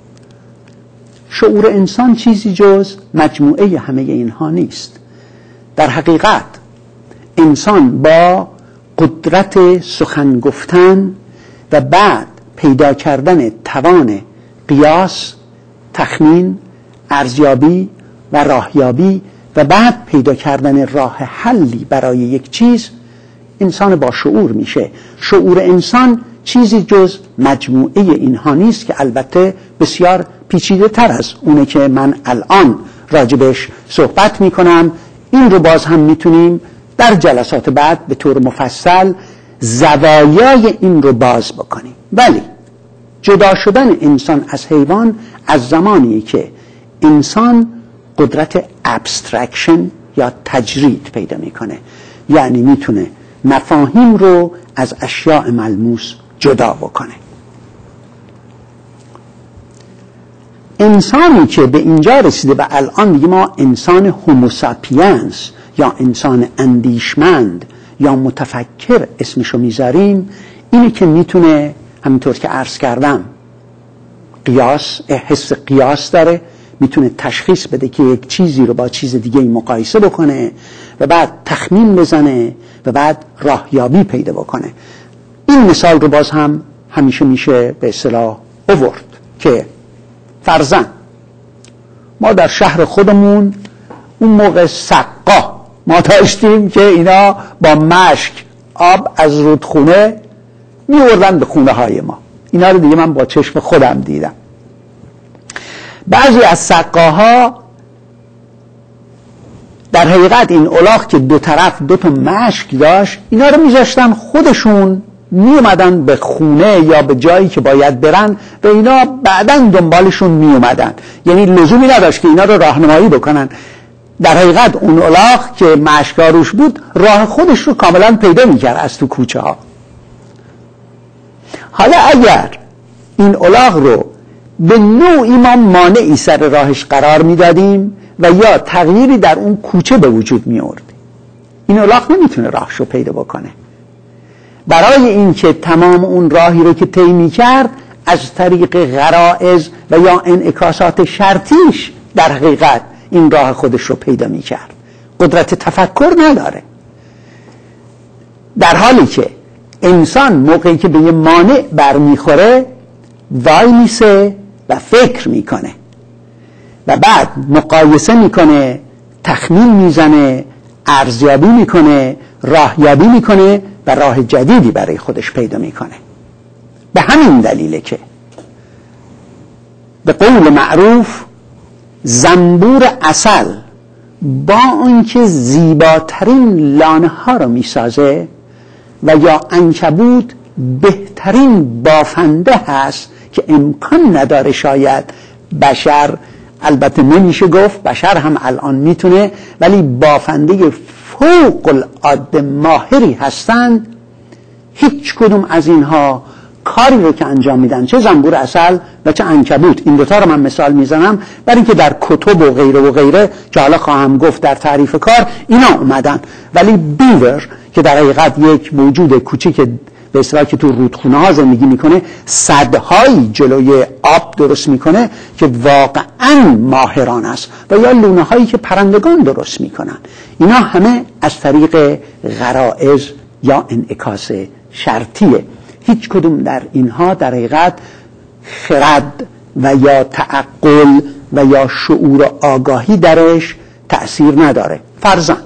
شعور انسان چیزی جز مجموعه همه اینها نیست. در حقیقت انسان با قدرت سخن گفتن و بعد پیدا کردن توان قیاس، تخمین، ارزیابی و راهیابی و بعد پیدا کردن راه حلی برای یک چیز، انسان با شعور میشه. شعور انسان چیزی جز مجموعه اینها نیست که البته بسیار پیچیده تر از اونه که من الان راجبش صحبت میکنم. این رو باز هم میتونیم در جلسات بعد به طور مفصل زوایای این رو باز بکنیم. ولی جدا شدن انسان از حیوان از زمانی که انسان قدرت ابسترکشن یا تجرید پیدا میکنه، یعنی میتونه مفاهیم رو از اشیاء ملموس جدا بکنه. انسانی که به اینجا رسیده و الان دیگه ما انسان هوموساپینس یا انسان اندیشمند یا متفکر اسمشو میذاریم، اینی که میتونه همینطور که عرض کردم قیاس، حس قیاس داره، میتونه تشخیص بده که یک چیزی رو با چیز دیگه مقایسه بکنه و بعد تخمین بزنه و بعد راهیابی پیدا بکنه. این مثال رو باز هم همیشه میشه به اصطلاح آورد که فرضاً ما در شهر خودمون اون موقع سقا ما داشتیم که اینا با مشک آب از رودخونه میوردن به خونه های ما. اینا رو دیگه من با چشم خودم دیدم. بعضی از سقاها در حقیقت این الاغ که دو طرف دو تا مشک داشت، اینا رو میذاشتن خودشون میومدن به خونه یا به جایی که باید برن و اینا بعداً دنبالشون میومدن. یعنی لزومی نداشت که اینا رو راهنمایی بکنن. در حقیقت اون الاغ که مشکا روش بود راه خودش رو کاملا پیدا میکرد از تو کوچه ها. حالا اگر این الاغ رو به نوعی ما مانعی سر راهش قرار میدادیم و یا تغییری در اون کوچه به وجود می آورد، این الاغ نمیتونه راهش رو پیدا بکنه. برای اینکه تمام اون راهی رو که طی می‌کرد از طریق غرائز و یا انعکاسات شرطیش در حقیقت این راه خودش رو پیدا می‌کرد، قدرت تفکر نداره. در حالی که انسان موقعی که به یه مانع برمیخوره وای میسه و فکر میکنه و بعد مقایسه میکنه، تخمین میزنه، ارزیابی میکنه، راهیابی میکنه و راه جدیدی برای خودش پیدا میکنه. به همین دلیله که به قول معروف زنبور عسل با آنکه زیباترین لانه ها رو میسازه و یا عنکبوت بهترین بافنده هست که امکان نداره شاید بشر، البته نمیشه گفت بشر هم الان میتونه، ولی بافنده فوق العاده ماهری هستند، هیچ کدوم از اینها کاری رو که انجام میدن، چه زنبور عسل و چه عنکبوت، این دوتا رو من مثال میزنم برای اینکه در کتب و غیره و غیره که حالا خواهم گفت در تعریف کار اینا اومدن، ولی بیور که در حقیقت یک موجود کوچیک به اصطلاح که تو رودخونه ها زندگی میکنه، سدهایی جلوی آب درست میکنه که واقعا ماهران است، و یا لونه هایی که پرندگان درست میکنن، اینا همه از طریق غرائز یا انعکاس شرطیه. هیچ کدوم در اینها در حقیقت خرد و یا تعقل و یا شعور و آگاهی درش تأثیر نداره. فرضاً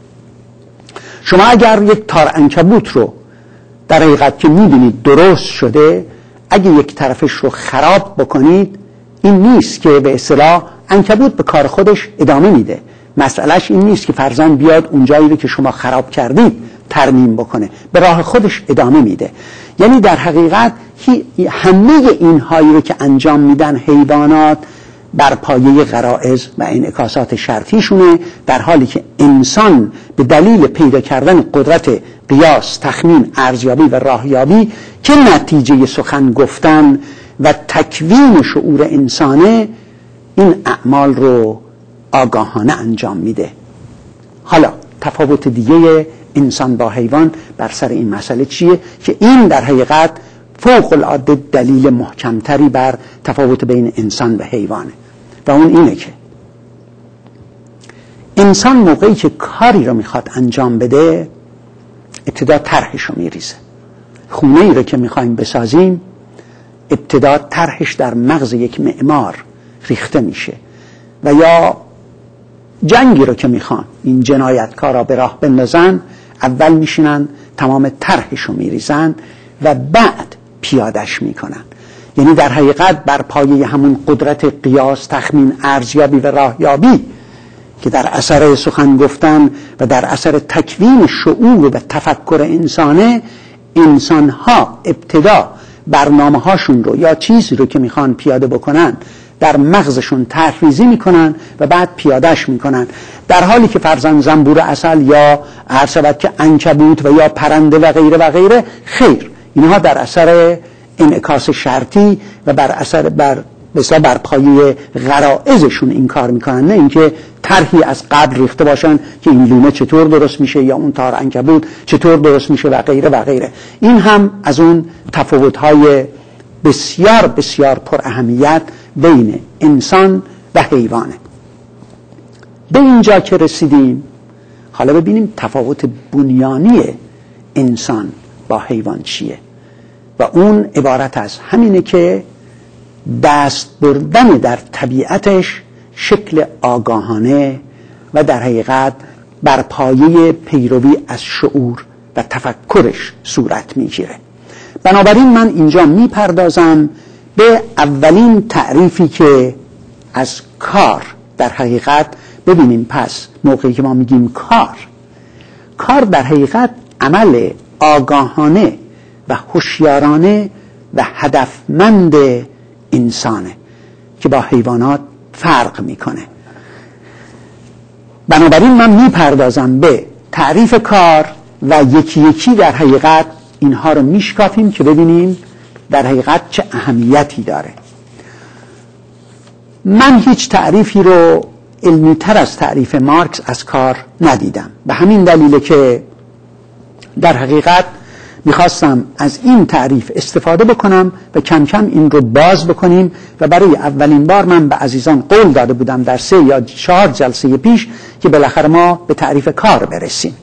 شما اگر یک تار عنکبوت رو در حقیقت که میدونید درست شده، اگه یک طرفش رو خراب بکنید، این نیست که به اصطلاح عنکبوت به کار خودش ادامه میده. مسئلهش این نیست که فرضاً بیاد اونجایی رو که شما خراب کردید ترمیم بکنه، به راه خودش ادامه میده. یعنی در حقیقت همه اینهایی رو که انجام میدن حیوانات بر پایه غرائز و انعکاسات شرطیشونه، در حالی که انسان به دلیل پیدا کردن قدرت قیاس، تخمین، ارزیابی و راهیابی که نتیجه سخن گفتن و تکوین شعور انسانه، این اعمال رو آگاهانه انجام میده. حالا تفاوت دیگه انسان با حیوان بر سر این مسئله چیه که این در حقیقت فوق العاده دلیل محکمتری بر تفاوت بین انسان و حیوانه، و اون اینه که انسان موقعی که کاری رو میخواد انجام بده ابتدا طرحش رو میریزه. خونه ای رو که میخوایم بسازیم ابتدا طرحش در مغز یک معمار ریخته میشه، و یا جنگی رو که میخوان این جنایتکارا به راه بندازن، اول میشینن تمام طرحش رو میریزن و بعد پیادش میکنن. یعنی در حقیقت بر پایه همون قدرت قیاس، تخمین، ارزیابی و راهیابی که در اثر سخن گفتن و در اثر تکوین شعور و تفکر انسانه، انسانها ابتدا برنامه هاشون رو یا چیزی رو که میخوان پیاده بکنن در مغزشون طرح‌ریزی میکنن و بعد پیادهش میکنن، در حالی که فرضاً زنبور عسل یا هر شود که عنکبوت و یا پرنده و غیره و غیره، خیر، اینها در اثر انعکاس شرطی و بر اثر بر پایه غرائزشون این کار میکنن، نه اینکه طرحی از قبل ریخته باشن که این لونه چطور درست میشه یا اون تار عنکبوت چطور درست میشه و غیره و غیره. این هم از اون تفاوت‌های بسیار بسیار پر اهمیت بین انسان و حیوانه. به اینجا که رسیدیم، حالا ببینیم تفاوت بنیانی انسان با حیوان چیه. و اون عبارت از همینه که دست بردن در طبیعتش شکل آگاهانه و در حقیقت بر پایه پیروی از شعور و تفکرش صورت میگیره. بنابراین من اینجا میپردازم به اولین تعریفی که از کار در حقیقت ببینیم. پس موقعی که ما میگیم کار در حقیقت عمل آگاهانه و هوشیارانه و هدفمند انسانه که با حیوانات فرق میکنه. بنابراین من میپردازم به تعریف کار و یکی یکی در حقیقت اینها رو میشکافیم که ببینیم در حقیقت چه اهمیتی داره. من هیچ تعریفی رو علمی‌تر از تعریف مارکس از کار ندیدم. به همین دلیله که در حقیقت میخواستم از این تعریف استفاده بکنم و کم کم این رو باز بکنیم و برای اولین بار من به عزیزان قول داده بودم در 3 یا 4 جلسه پیش که بالاخره ما به تعریف کار برسیم.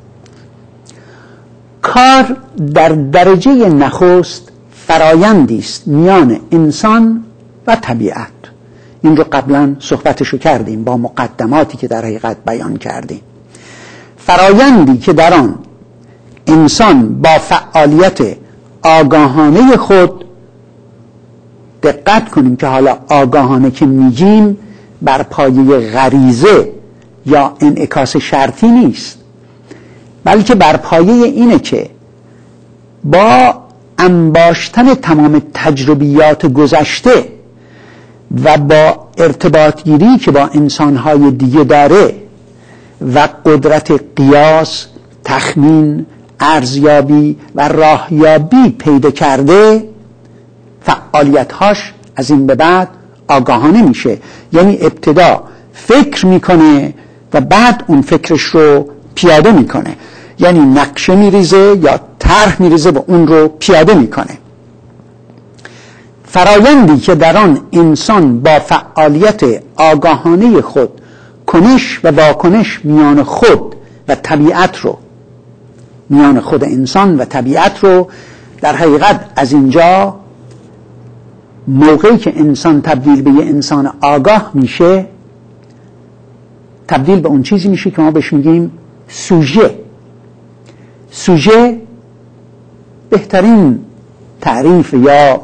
کار در درجه نخست فرایندی است میان انسان و طبیعت. این رو قبلا صحبتشو کردیم با مقدماتی که در حقیقت بیان کردیم. فرایندی که در آن انسان با فعالیت آگاهانه خود، دقت کنیم که حالا آگاهانه که میگیم بر پایه غریزه یا انعکاس شرطی نیست، بلکه بر پایه اینه که با انباشتن تمام تجربیات گذشته و با ارتباط گیری که با انسانهای دیگه داره و قدرت قیاس، تخمین، ارزیابی و راهیابی پیدا کرده، فعالیت‌هاش از این به بعد آگاهانه میشه. یعنی ابتدا فکر میکنه و بعد اون فکرش رو پیاده میکنه، یعنی نقشه میریزه یا طرح میریزه و اون رو پیاده میکنه. فرایندی که در آن انسان با فعالیت آگاهانه خود کنش و واکنش میان خود و طبیعت رو، میان خود انسان و طبیعت رو در حقیقت از اینجا موقعی که انسان تبدیل به یه انسان آگاه میشه، تبدیل به اون چیزی میشه که ما بهش میگیم سوژه. سوژه بهترین تعریف یا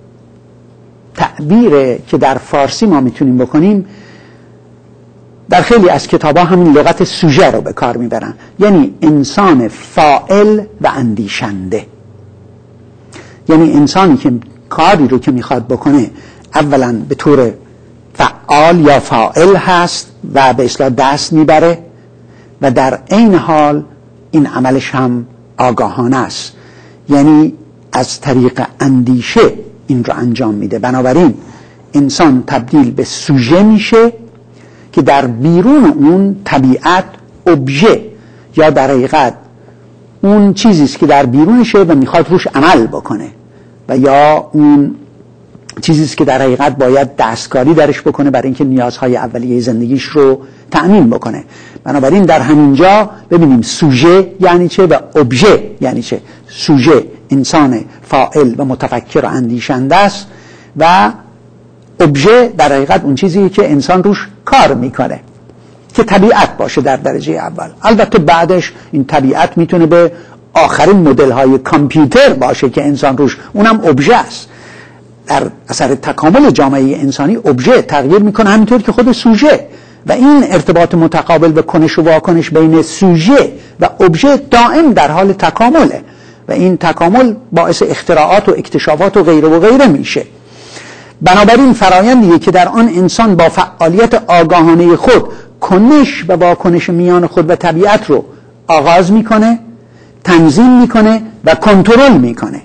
تعبیر که در فارسی ما میتونیم بکنیم، در خیلی از کتابا همین لغت سوژه رو به کار میبرن، یعنی انسان فاعل و اندیشنده. یعنی انسانی که کاری رو که میخواد بکنه اولا به طور فعال یا فاعل هست و به اصطلاح دست میبره و در عین حال این عملش هم آگاهانه است، یعنی از طریق اندیشه این رو انجام میده. بنابراین انسان تبدیل به سوژه میشه که در بیرون اون طبیعت ابژه یا در حقیقت اون چیزیست که در بیرونشه و میخواد روش عمل بکنه، و یا اون چیزیست که در حقیقت باید دستکاری درش بکنه برای اینکه نیازهای اولیه زندگیش رو تأمین بکنه. بنابراین در همینجا ببینیم سوژه یعنی چه و ابژه یعنی چه. سوژه انسان فاعل و متفکر و اندیشنده است و ابژه در حقیقت اون چیزی که انسان روش کار میکنه که طبیعت باشه در درجه اول. البته بعدش این طبیعت میتونه به آخرین مدل های کامپیوتر باشه که انسان روش، اونم ابژه است. در اثر تکامل جامعه انسانی ابژه تغییر میکنه همینطور که خود سوژه، و این ارتباط متقابل و کنش و واکنش بین سوژه و ابژه دائم در حال تکامله و این تکامل باعث اختراعات و اکتشافات و غیره میشه. بنابراین فرایندیه که در آن انسان با فعالیت آگاهانه خود کنش و واکنش میان خود و طبیعت رو آغاز میکنه، تنظیم میکنه و کنترل میکنه.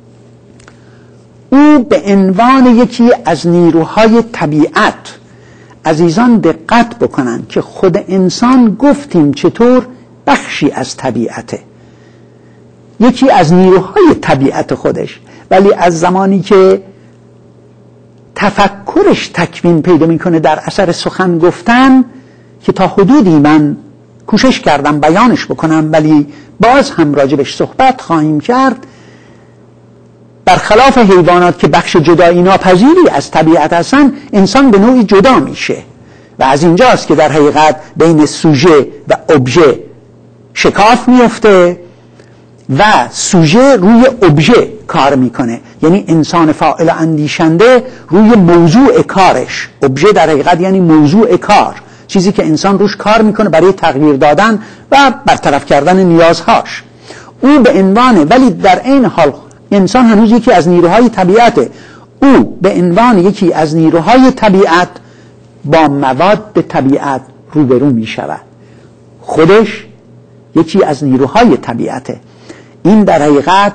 او به عنوان یکی از نیروهای طبیعت، عزیزان دقت بکنن که خود انسان گفتیم چطور بخشی از طبیعته، یکی از نیروهای طبیعت خودش، ولی از زمانی که تفکرش تکوین پیدا میکنه در اثر سخن گفتن، که تا حدودی من کوشش کردم بیانش بکنم ولی باز هم راجبش صحبت خواهیم کرد، برخلاف حیوانات که بخش جدایی ناپذیری از طبیعت هستن، انسان به نوعی جدا میشه و از اینجاست که در حقیقت بین سوژه و ابژه شکاف میفته و سوژه روی ابژه کار میکنه. یعنی انسان فاعل اندیشنده روی موضوع کارش، ابژه در حقیقت یعنی موضوع کار، چیزی که انسان روش کار میکنه برای تغییر دادن و برطرف کردن نیازهاش، او به عنوان، ولی در این حال انسان هنوز یکی از نیروهای طبیعته، او به عنوان یکی از نیروهای طبیعت با مواد طبیعت روبرو می شود. خودش یکی از نیروهای طبیعته. این در حقیقت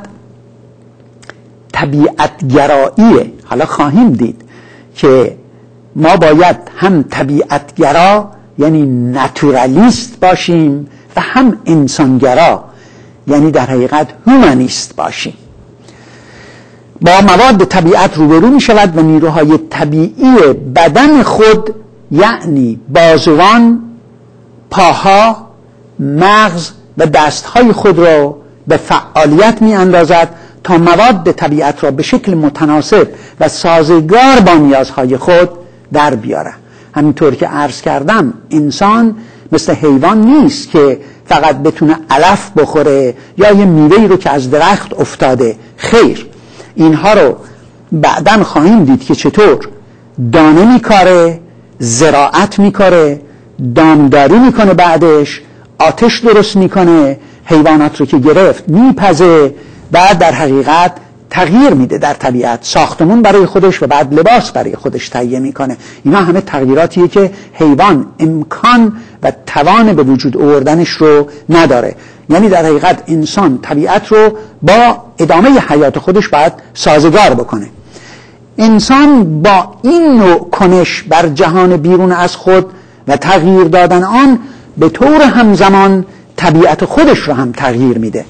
طبیعتگراییه. حالا خواهیم دید که ما باید هم طبیعتگرا یعنی ناتورالیست باشیم و هم انسانگرا یعنی در حقیقت هومانیست باشیم. با مواد طبیعت روبرو می شود و نیروهای طبیعی بدن خود یعنی بازوان، پاها، مغز و دستهای خود را به فعالیت می اندازد تا مواد طبیعت را به شکل متناسب و سازگار با نیازهای خود در بیاره. همینطور که عرض کردم انسان مثل حیوان نیست که فقط بتونه علف بخوره یا یه میوه‌ای رو که از درخت افتاده. خیر، اینها رو بعداً خواهیم دید که چطور دانه میکاره، زراعت میکاره، دامداری میکنه، بعدش آتش درست میکنه، حیوانات رو که گرفت میپزه، بعد در حقیقت تغییر میده در طبیعت، ساختمون برای خودش و بعد لباس برای خودش تهیه میکنه. اینا همه تغییراتیه که حیوان امکان و توان به وجود آوردنش رو نداره. یعنی در حقیقت انسان طبیعت رو با ادامه حیات خودش باید سازگار بکنه. انسان با این نوع کنش بر جهان بیرون از خود و تغییر دادن آن به طور همزمان طبیعت خودش رو هم تغییر میده.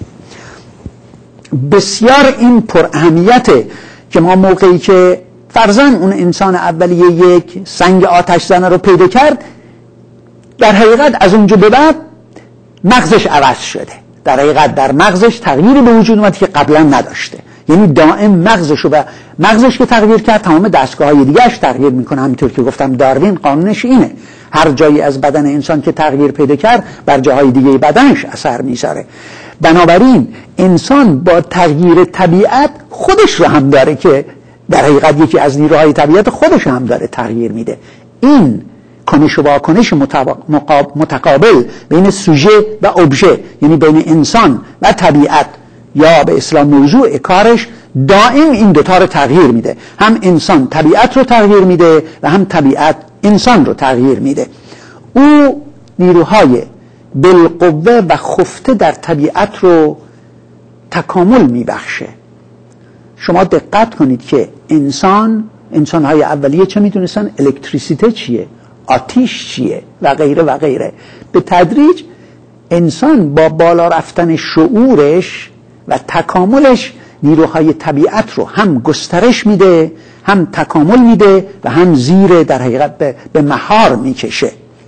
بسیار این پر اهمیته که ما موقعی که فرضاً اون انسان اولیه یک سنگ آتش زنه رو پیدا کرد، در حقیقت از اونجا به بعد مغزش عوض شده. در حقیقت در مغزش تغییری به وجود اومد که قبلا نداشته. یعنی دائم مغزش که تغییر کرد تمام دستگاه‌های دیگه‌اش تغییر میکنه. همینطور که گفتم داروین قانونش اینه، هر جایی از بدن انسان که تغییر پیدا کرد بر جاهای دیگه بدنش اثر میذاره. بنابراین انسان با تغییر طبیعت خودش رو هم داره که در حقیقت یکی از نیروهای طبیعت خودش هم داره تغییر میده. این کنش و واکنش متقابل بین سوژه و ابژه، یعنی بین انسان و طبیعت یا به اصطلاح موضوع کارش، دائم این دوتا رو تغییر میده. هم انسان طبیعت رو تغییر میده و هم طبیعت انسان رو تغییر میده. او نیروهای بالقوه و خفته در طبیعت رو تکامل میبخشه. شما دقت کنید که انسانهای اولیه چه میدونستن؟ الکتریسیته چیه، آتیش چیه و غیره و غیره. به تدریج انسان با بالا رفتن شعورش و تکاملش نیروهای طبیعت رو هم گسترش میده، هم تکامل میده و هم زیر در حقیقت به مهار میکشه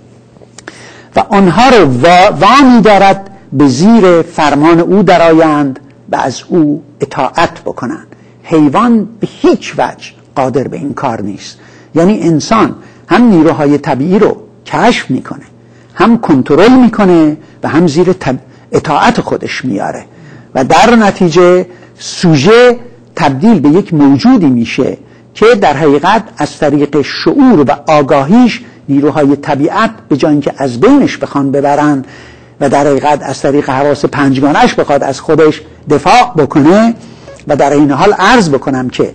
و آنها رو وامی دارد به زیر فرمان او درآیند و از او اطاعت بکنند. حیوان به هیچ وجه قادر به این کار نیست. یعنی انسان هم نیروهای طبیعی رو کشف میکنه، هم کنترل میکنه و هم زیر اطاعت خودش میاره و در نتیجه سوژه تبدیل به یک موجودی میشه که در حقیقت از طریق شعور و آگاهیش نیروهای طبیعت به جای اینکه از بینش بخوان ببرن و در حقیقت از طریق حواس پنجگانش بخواد از خودش دفاع بکنه. و در این حال عرض بکنم که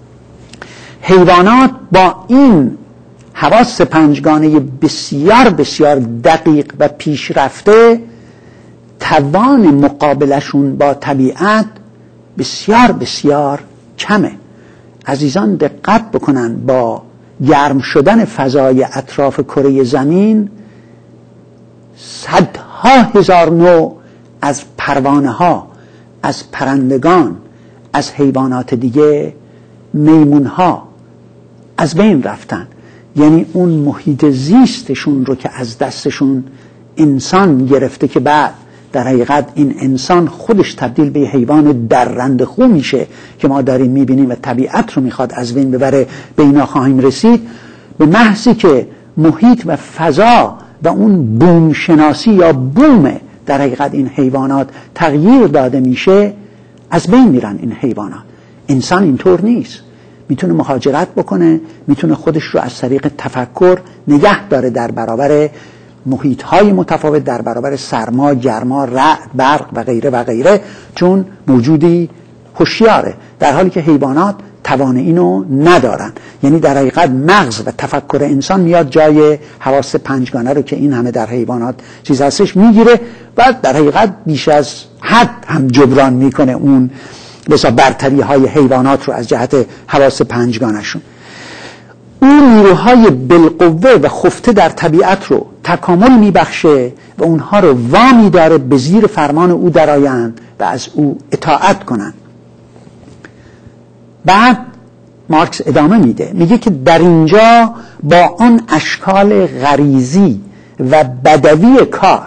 حیوانات با این حواس پنجگانه بسیار بسیار دقیق و پیشرفته توان مقابلشون با طبیعت بسیار بسیار کمه. عزیزان دقت بکنن، با گرم شدن فضای اطراف کره زمین صدها هزار نوع از پروانه ها، از پرندگان، از حیوانات دیگه، میمون ها از بین رفتن. یعنی اون محیط زیستشون رو که از دستشون انسان گرفته که بعد در حقیقت این انسان خودش تبدیل به حیوان درنده خو میشه که ما داریم میبینیم و طبیعت رو میخواد از بین ببره، به اینا خواهیم رسید. به محضی که محیط و فضا و اون بوم شناسی یا بوم در حقیقت این حیوانات تغییر داده میشه، از بین میرن این حیوانات. انسان اینطور نیست، میتونه مهاجرت بکنه، میتونه خودش رو از طریق تفکر نگه داره در برابر محیط‌های متفاوت، در برابر سرما، گرما، رعد، برق و غیره و غیره، چون موجودی هوشیاره، در حالی که حیوانات توان اینو ندارن. یعنی در حقیقت مغز و تفکر انسان میاد جای حواس پنجگانه رو که این همه در حیوانات چیز هستش میگیره و در حقیقت بیش از حد هم جبران میکنه اون بسا برتری های حیوانات رو از جهت حواس پنجگانه شون. اون نیروهای بالقوه و خفته در طبیعت رو تکامل میبخشه و اونها رو وامی داره به زیر فرمان او درآیند و از او اطاعت کنند. بعد مارکس ادامه میده، میگه که در اینجا با آن اشکال غریزی و بدوی کار،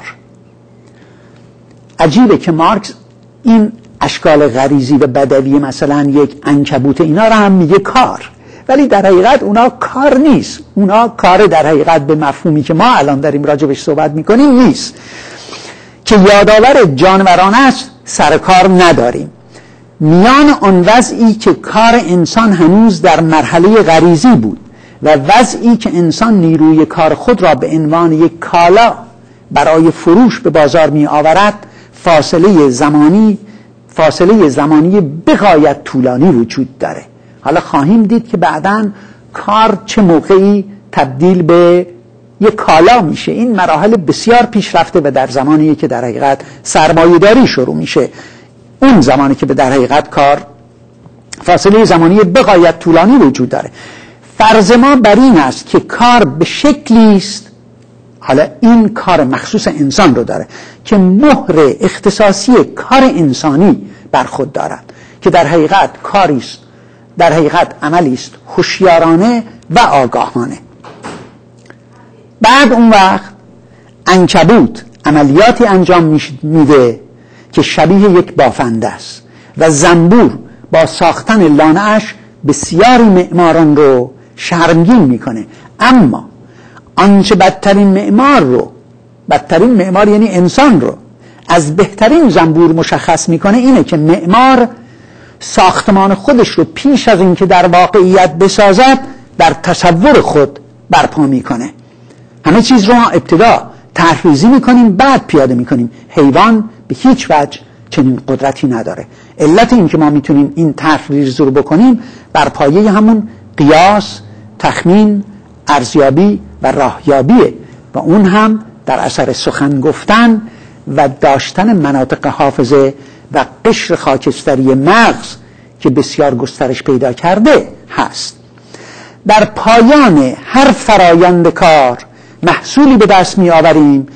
عجیبه که مارکس این اشکال غریزی و بدوی مثلا یک عنکبوت اینا رو هم میگه کار، ولی در حقیقت اونا کار نیست. اونا کار در حقیقت به مفهومی که ما الان داریم راجبش صحبت میکنیم نیست، که یادآور جانوران است سر کار نداریم. میان آن وضعی که کار انسان هنوز در مرحله غریزی بود و وضعی که انسان نیروی کار خود را به عنوان یک کالا برای فروش به بازار می آورد، فاصله زمانی بغایت طولانی وجود داره. حالا خواهیم دید که بعداً کار چه موقعی تبدیل به یک کالا میشه. این مراحل بسیار پیشرفته و در زمانی که در حقیقت سرمایه‌داری شروع میشه، اون زمانی که به در حقیقت کار فاصله زمانی بغایت طولانی وجود داره. فرض ما بر این است که کار به شکلی است، حالا این کار مخصوص انسان رو داره که مهر اختصاصی کار انسانی بر خود دارد، که در حقیقت کاری است، در حقیقت عملی است هوشیارانه و آگاهانه. بعد اون وقت عنکبوت عملیاتی انجام میده که شبیه یک بافنده است و زنبور با ساختن لانه‌اش بسیاری معماران رو شرمگین میکنه. اما آنچه بدترین معمار یعنی انسان رو از بهترین زنبور مشخص میکنه اینه که معمار ساختمان خودش رو پیش از اینکه در واقعیت بسازد در تصور خود برپا میکنه. همه چیز رو ابتدا طرح‌ریزی میکنیم بعد پیاده میکنیم. حیوان به هیچ وجه چنین قدرتی نداره. علت این که ما میتونیم این طرح‌ریزی رو بکنیم بر پایه همون قیاس، تخمین، ارزیابی و راهیابیه و اون هم در اثر سخن گفتن و داشتن مناطق حافظه و قشر خاکستری مغز که بسیار گسترش پیدا کرده هست. در پایان هر فرایند کار محصولی به دست می آوریم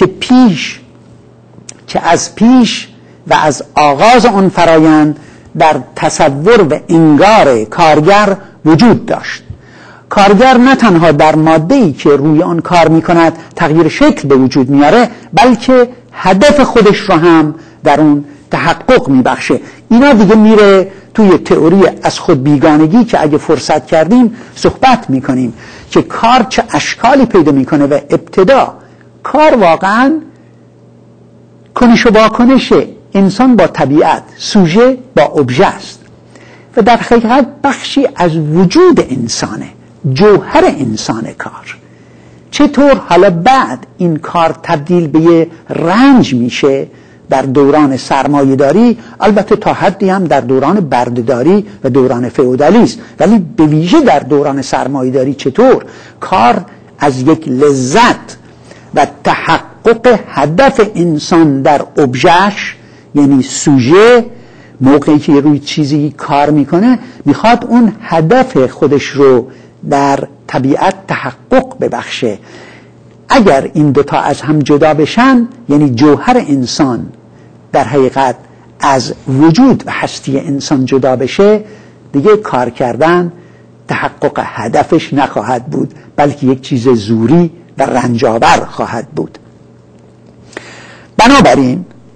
که از پیش و از آغاز آن فرایند در تصور و انگار کارگر وجود داشت. کارگر نه تنها در ماده‌ای که روی آن کار می کند تغییر شکل به وجود میاره، بلکه هدف خودش رو هم در اون تحقق میبخشه. اینا دیگه میره توی تئوری از خود بیگانگی که اگه فرصت کردیم صحبت میکنیم که کار چه اشکالی پیدا میکنه و ابتدا کار واقعا کنش و واکنش انسان با طبیعت، سوژه با ابژه است و در حقیقت بخشی از وجود انسانه، جوهر انسان کار. چطور حالا بعد این کار تبدیل به یه رنج میشه در دوران سرمایه‌داری، البته تا حدی هم در دوران بردهداری و دوران فئودالی است، ولی به ویژه در دوران سرمایه‌داری چطور کار از یک لذت و تحقق هدف انسان در ابژه‌اش، یعنی سوژه، موقعی که روی چیزی کار میکنه میخواد اون هدف خودش رو در طبیعت تحقق ببخشه. اگر این دوتا از هم جدا بشن، یعنی جوهر انسان در حقیقت از وجود و هستی انسان جدا بشه، دیگه کار کردن تحقق هدفش نخواهد بود، بلکه یک چیز زوری و رنجاور خواهد بود. بنابراین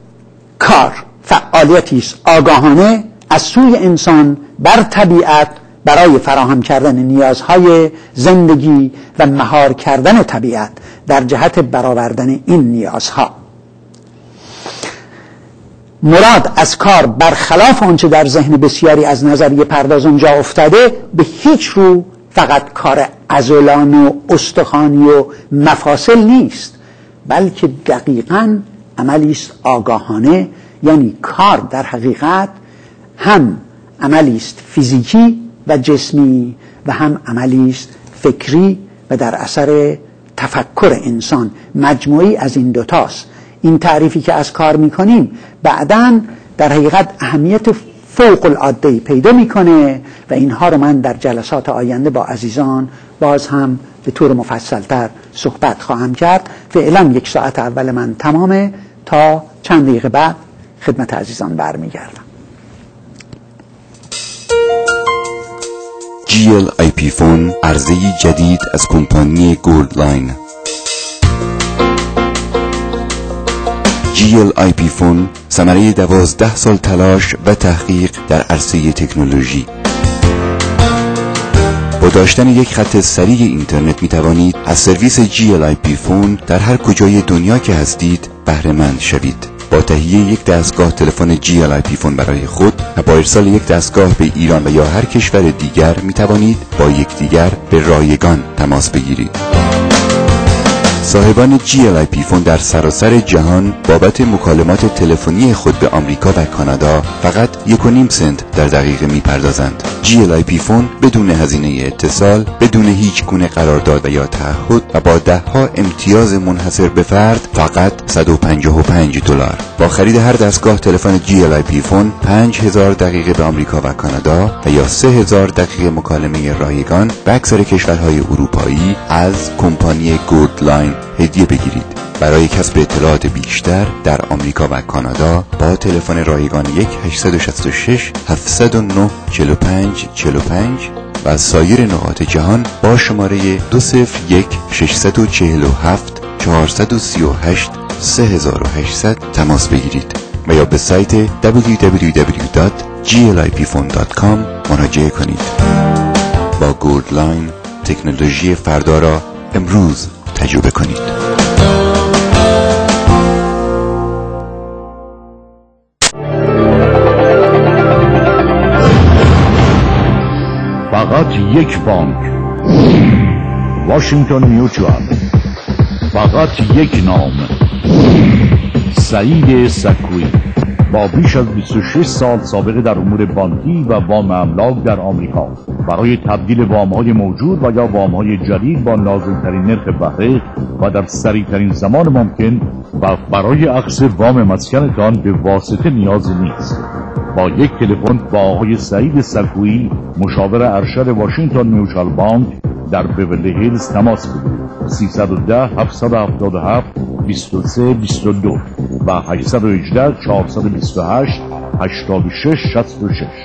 کار فعالیتی است آگاهانه از سوی انسان بر طبیعت برای فراهم کردن نیازهای زندگی و مهار کردن طبیعت در جهت برآوردن این نیازها. مراد از کار برخلاف آنچه در ذهن بسیاری از نظریه پردازان جا افتاده به هیچ رو فقط کار عضلانی و استخوانی و مفاصل نیست، بلکه دقیقاً عملی است آگاهانه. یعنی کار در حقیقت هم عملی است فیزیکی و جسمی و هم عملی است فکری و در اثر تفکر انسان. مجموعی از این دوتاست. این تعریفی که از کار میکنیم بعداً در حقیقت اهمیت فوق العاده پیدا میکنه و اینها رو من در جلسات آینده با عزیزان باز هم به طور مفصلتر صحبت خواهم کرد. فعلا 1 ساعت اول من تمامه، تا چند دقیقه بعد خدمت عزیزان برمیگردم. GLIP فون عرضه‌ای جدید از کمپانی گلدلاین. GLIP فون ثمره 12 سال تلاش و تحقیق در عرصه تکنولوژی. با داشتن یک خط سریع اینترنت می توانید از سرویس GLIP فون در هر کجای دنیا که هستید بهره مند شوید. با تهیه یک دستگاه تلفن GLIP فون برای خود و با ارسال یک دستگاه به ایران و یا هر کشور دیگر می توانید با یکدیگر به رایگان تماس بگیرید. صاحبان GLIP فون در سراسر جهان بابت مکالمات تلفنی خود به آمریکا و کانادا فقط 1.5 سنت در دقیقه میپردازند. GLIP فون بدون هزینه اتصال، بدون هیچ گونه قرارداد و یا تعهد و با 10 امتیاز منحصر به فرد فقط $155. با خرید هر دستگاه تلفن GLIP فون 5000 دقیقه به آمریکا و کانادا و یا 3000 دقیقه مکالمه رایگان به اکثر کشورهای اروپایی از کمپانی گلدلاین هدیه بگیرید. برای کسب اطلاعات بیشتر در آمریکا و کانادا با تلفن رایگان 1-866-709-4545 و سایر نقاط جهان با شماره 201-647-438-3800 تماس بگیرید و یا به سایت www.glipfone.com مراجعه کنید. با گلدلاین تکنولوژی فردا را امروز تجربه کنید. فقط یک بانک، واشنگتن میوچوال. فقط یک نام، سعید سکویی. با بیش از 26 سال سابقه در امور بانکی و وام املاک در آمریکا برای تبدیل وام‌های موجود و یا وام‌های جدید با نازل‌ترین نرخ بهره و در سریع‌ترین زمان ممکن و برای اخذ وام مسکنتان به واسطه نیازی نیست. با یک تلفن با آقای سعید سکویی، مشاور ارشد واشنگتن میوچوال بانک در بیورلی هیلز تماس بگیرید. 310-777-2322 و 818-428-8666.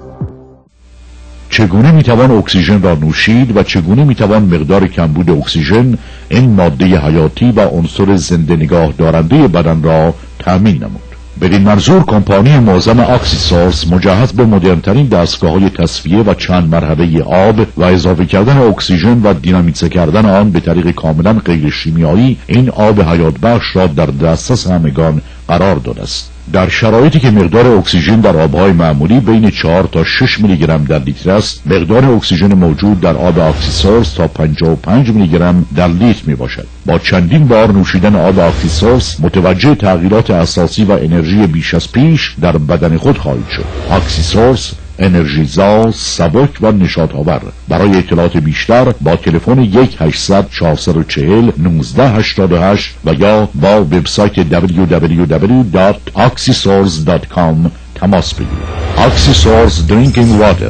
چگونه میتوان اکسیژن را نوشید و چگونه میتوان مقدار کمبود اکسیژن، این ماده حیاتی و عنصر زنده نگاه دارنده بدن را تأمین نمود؟ بدین منظور کمپانی معظم اکسیسورس مجهز به مدرن‌ترین دستگاه‌های تصفیه و چند مرحله آب و اضافه کردن اکسیژن و دینامیزه کردن آن به طریق کاملا غیر شیمیایی این آب حیات بخش را در دسترس همگان قرار داده است. در شرایطی که مقدار اکسیژن در آبهای معمولی بین 4 تا 6 میلی گرم در لیتر است، مقدار اکسیژن موجود در آب اکسیسورس تا 55 میلی گرم در لیتر می باشد. با چندین بار نوشیدن آب اکسیسورس متوجه تغییرات اساسی و انرژی بیش از پیش در بدن خود خواهید شد. اکسیسورس، انرژیزا، سبک و نشاط‌آور. برای اطلاعات بیشتر با تلفن 1-800-440-1988 و یا با وبسایت www.oxysource.com تماس بگیرید. Oxysource Drinking Water.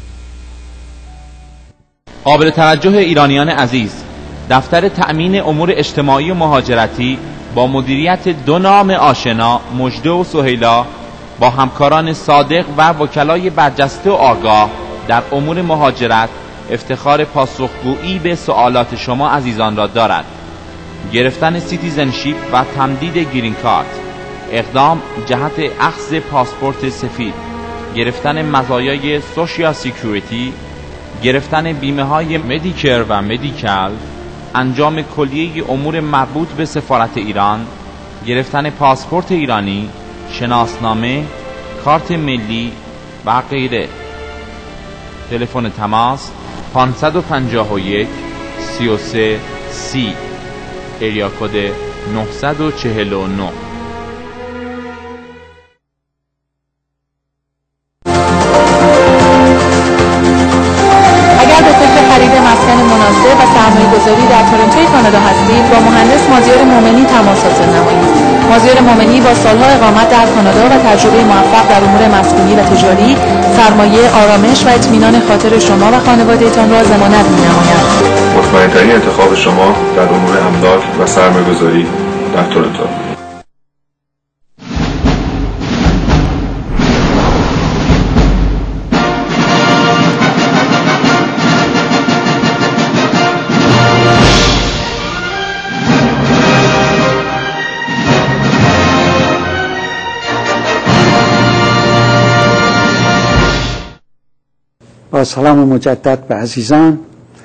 قابل توجه ایرانیان عزیز، دفتر تأمین امور اجتماعی و مهاجرتی با مدیریت 2 نام آشنا، مژده و سهیلا، با همکاران صادق و وکلای برجسته و آگاه در امور مهاجرت افتخار پاسخگویی به سوالات شما عزیزان را دارد. گرفتن سیتیزنشیپ و تمدید گرین کارت، اقدام جهت اخذ پاسپورت سفید، گرفتن مزایای سوشیال سیکیوریتی، گرفتن بیمه های مدیکر و مدیکال، انجام کلیه امور مربوط به سفارت ایران، گرفتن پاسپورت ایرانی، شناسنامه، کارت ملی و غیره. تلفن تماس 551 33 30 ایریا کد 949. اگر به فکر خرید مسکن مناسب و سرمایه‌گذاری در تورنتو کانادا هستید، با مهندس مازیار مومنی تماس حاصل نمایید. مازیار مومنی با سالها اقامت در کانادا و تجربه موفق در امور مسکونی و تجاری، سرمایه، آرامش و اطمینان خاطر شما و خانواده‌تان را ضمانت می‌نماید. مطمئن‌ترین انتخاب شما در امور املاک و سرمایه‌گذاری در تورنتو. با سلام مجدد به عزیزان.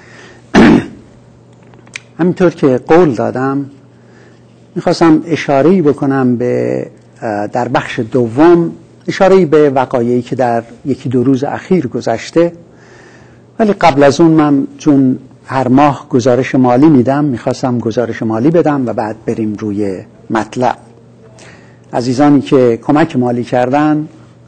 همینطور که قول دادم میخواستم اشاره‌ای بکنم به در بخش دوم، اشاره‌ای به وقایعی که در یکی دو روز اخیر گذشته، ولی قبل از اون من چون هر ماه گزارش مالی میدم میخواستم گزارش مالی بدم و بعد بریم روی مطلب. عزیزانی که کمک مالی کردن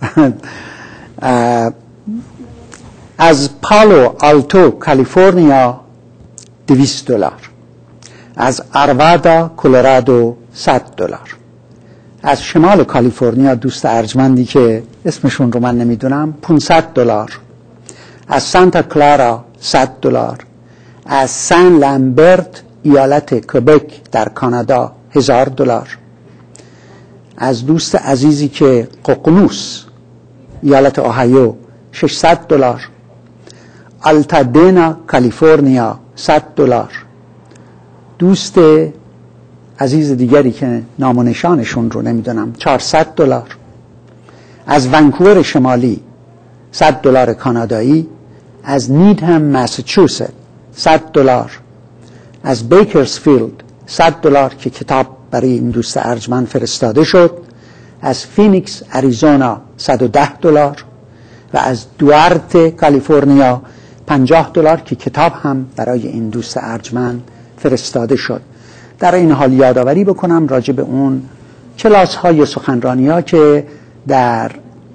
از پالو آلتو کالیفرنیا $200، از آروادا کلرادو $100، از شمال کالیفرنیا دوست ارجمندی که اسمشون رو من نمیدونم $500، از سانتا کلارا $100، از سان لامبرت ایالت کبک در کانادا $1000، از دوست عزیزی که ققنوس ایالت اوهایو $600، آلتادنا کالیفرنیا $100، دوست عزیز دیگری که نام و نشانشون رو نمیدونم $400، از ونکوور شمالی $100 کانادایی، از نیدهم ماساچوست $100، از بیکرزفیلد $100 که کتاب برای این دوست ارجمند فرستاده شد، از فینیکس اریزونا $110 و از دوارت کالیفرنیا $50 که کتاب هم برای این دوست ارجمند فرستاده شد. در این حال یادآوری بکنم راجع به اون کلاس های سخنرانی ها که در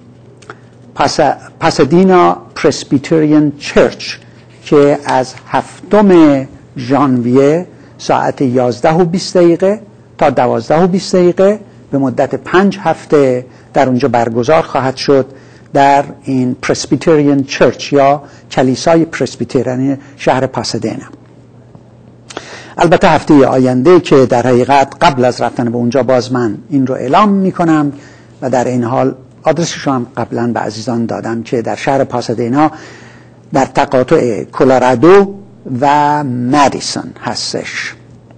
پاسادینا پرسبیتریان چرچ که از 7 ژانویه ساعت 11:20 تا 12:20 به مدت 5 هفته در اونجا برگزار خواهد شد در این پرسبیتریان چرچ یا کلیسای پرسبیتریانی شهر پاسادینا. البته هفته آینده که در حقیقت قبل از رفتن به اونجا باز من این رو اعلام میکنم و در این حال آدرسش رو هم قبلا به عزیزان دادم که در شهر پاسادینا در تقاطع کلرادو و مدیسون هستش.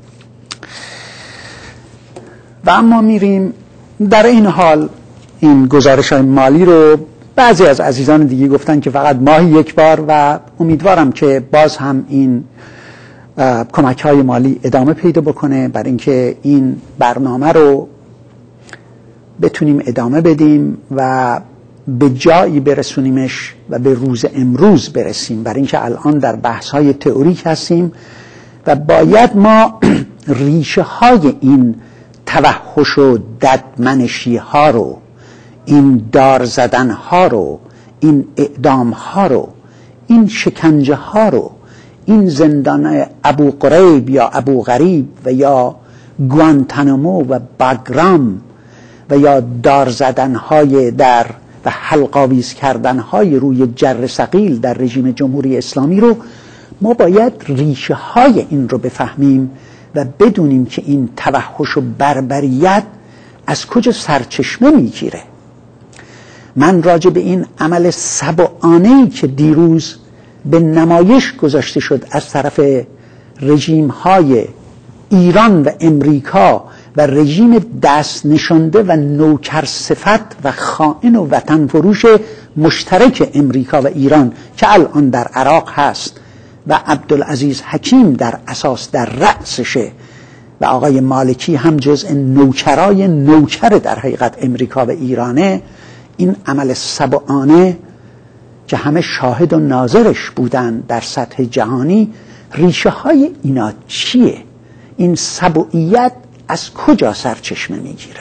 و اما میریم در این حال این گزارش های مالی رو بعضی از عزیزان دیگه گفتن که فقط ماهی یک بار و امیدوارم که باز هم این کمک های مالی ادامه پیدا بکنه برای اینکه این برنامه رو بتونیم ادامه بدیم و به جایی برسونیمش و به روز امروز برسیم، برای اینکه الان در بحث های تئوریک هستیم و باید ما ریشه های این توحش و ددمنشی ها رو، این دار زدن ها رو، این اعدام ها رو، این شکنجه ها رو، این زندان ابو غریب یا ابو غریب و یا گوانتانامو و باگرام و یا دار زدن های در و حلقاویز کردن های روی جر ثقیل در رژیم جمهوری اسلامی رو ما باید ریشه های این رو بفهمیم و بدونیم که این توحش و بربریت از کجا سرچشمه میگیره. من راجع به این عمل سبعانه‌ای که دیروز به نمایش گذاشته شد از طرف رژیم های ایران و امریکا و رژیم دست نشانده و نوکر صفت و خائن و وطن فروش مشترک امریکا و ایران که الان در عراق هست و عبدالعزیز حکیم در اساس در رأسشه و آقای مالکی هم جزء نوکرای نوکر در حقیقت امریکا و ایرانه، این عمل سبعانه که همه شاهد و ناظرش بودن در سطح جهانی، ریشه های اینا چیه؟ این سبعیت از کجا سرچشمه میگیره؟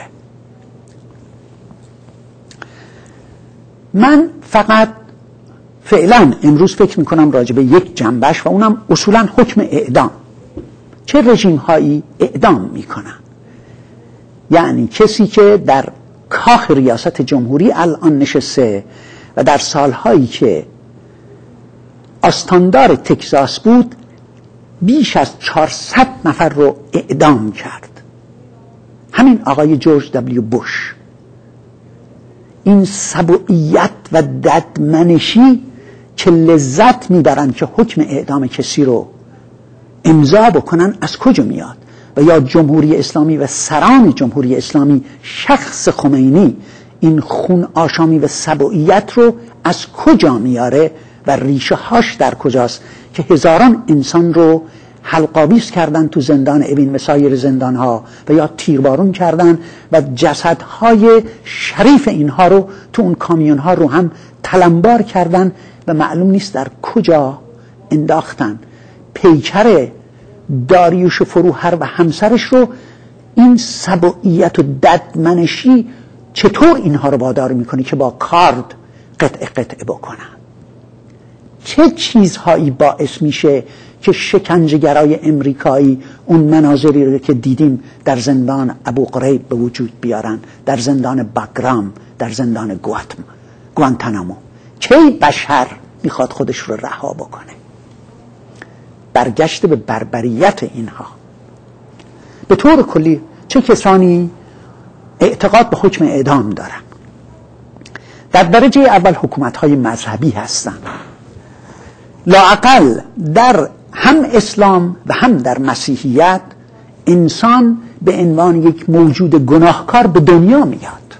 من فقط فعلا امروز فکر میکنم راجع به یک جنبش و اونم اصولا حکم اعدام. چه رژیم هایی اعدام میکنن؟ یعنی کسی که در کاخ ریاست جمهوری الان نشسته و در سالهایی که آستاندار تگزاس بود بیش از 400 نفر رو اعدام کرد، همین آقای جورج دبلیو بوش. این سبعیت و ددمنشی که لذت میبرن که حکم اعدام کسی رو امضا بکنن از کجا میاد؟ و یا جمهوری اسلامی و سران جمهوری اسلامی شخص خمینی این خون آشامی و سبعیت رو از کجا میاره و ریشه هاش در کجاست که هزاران انسان رو حلق‌آویز کردن تو زندان اوین و سایر زندان ها و یا تیربارون کردن و جسدهای شریف اینها رو تو اون کامیون ها رو هم تلمبار کردن و معلوم نیست در کجا انداختن. پیکر داریوش فروهر و همسرش رو این سبعیت و ددمنشی چطور اینها رو وادار میکنه که با کارد قطعه بکنن؟ چه چیزهایی باعث میشه که شکنجه‌گرای امریکایی اون مناظری رو که دیدیم در زندان ابو غریب به وجود بیارن، در زندان باگرام، در زندان گوانتانامو؟ چه بشر میخواد خودش رو رها بکنه؟ برگشت به بربریت اینها. به طور کلی چه کسانی اعتقاد به حکم اعدام دارن؟ در درجه اول حکومت‌های مذهبی هستن. لااقل در هم اسلام و هم در مسیحیت انسان به عنوان یک موجود گناهکار به دنیا میاد.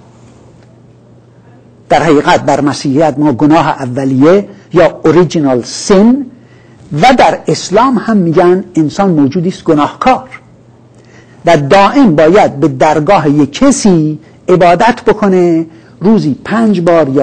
در حقیقت در مسیحیت ما گناه اولیه یا اوریجینال سین و در اسلام هم میگن انسان موجودی است گناهکار و دائم باید به درگاه یک کسی عبادت بکنه، روزی 5 بار یا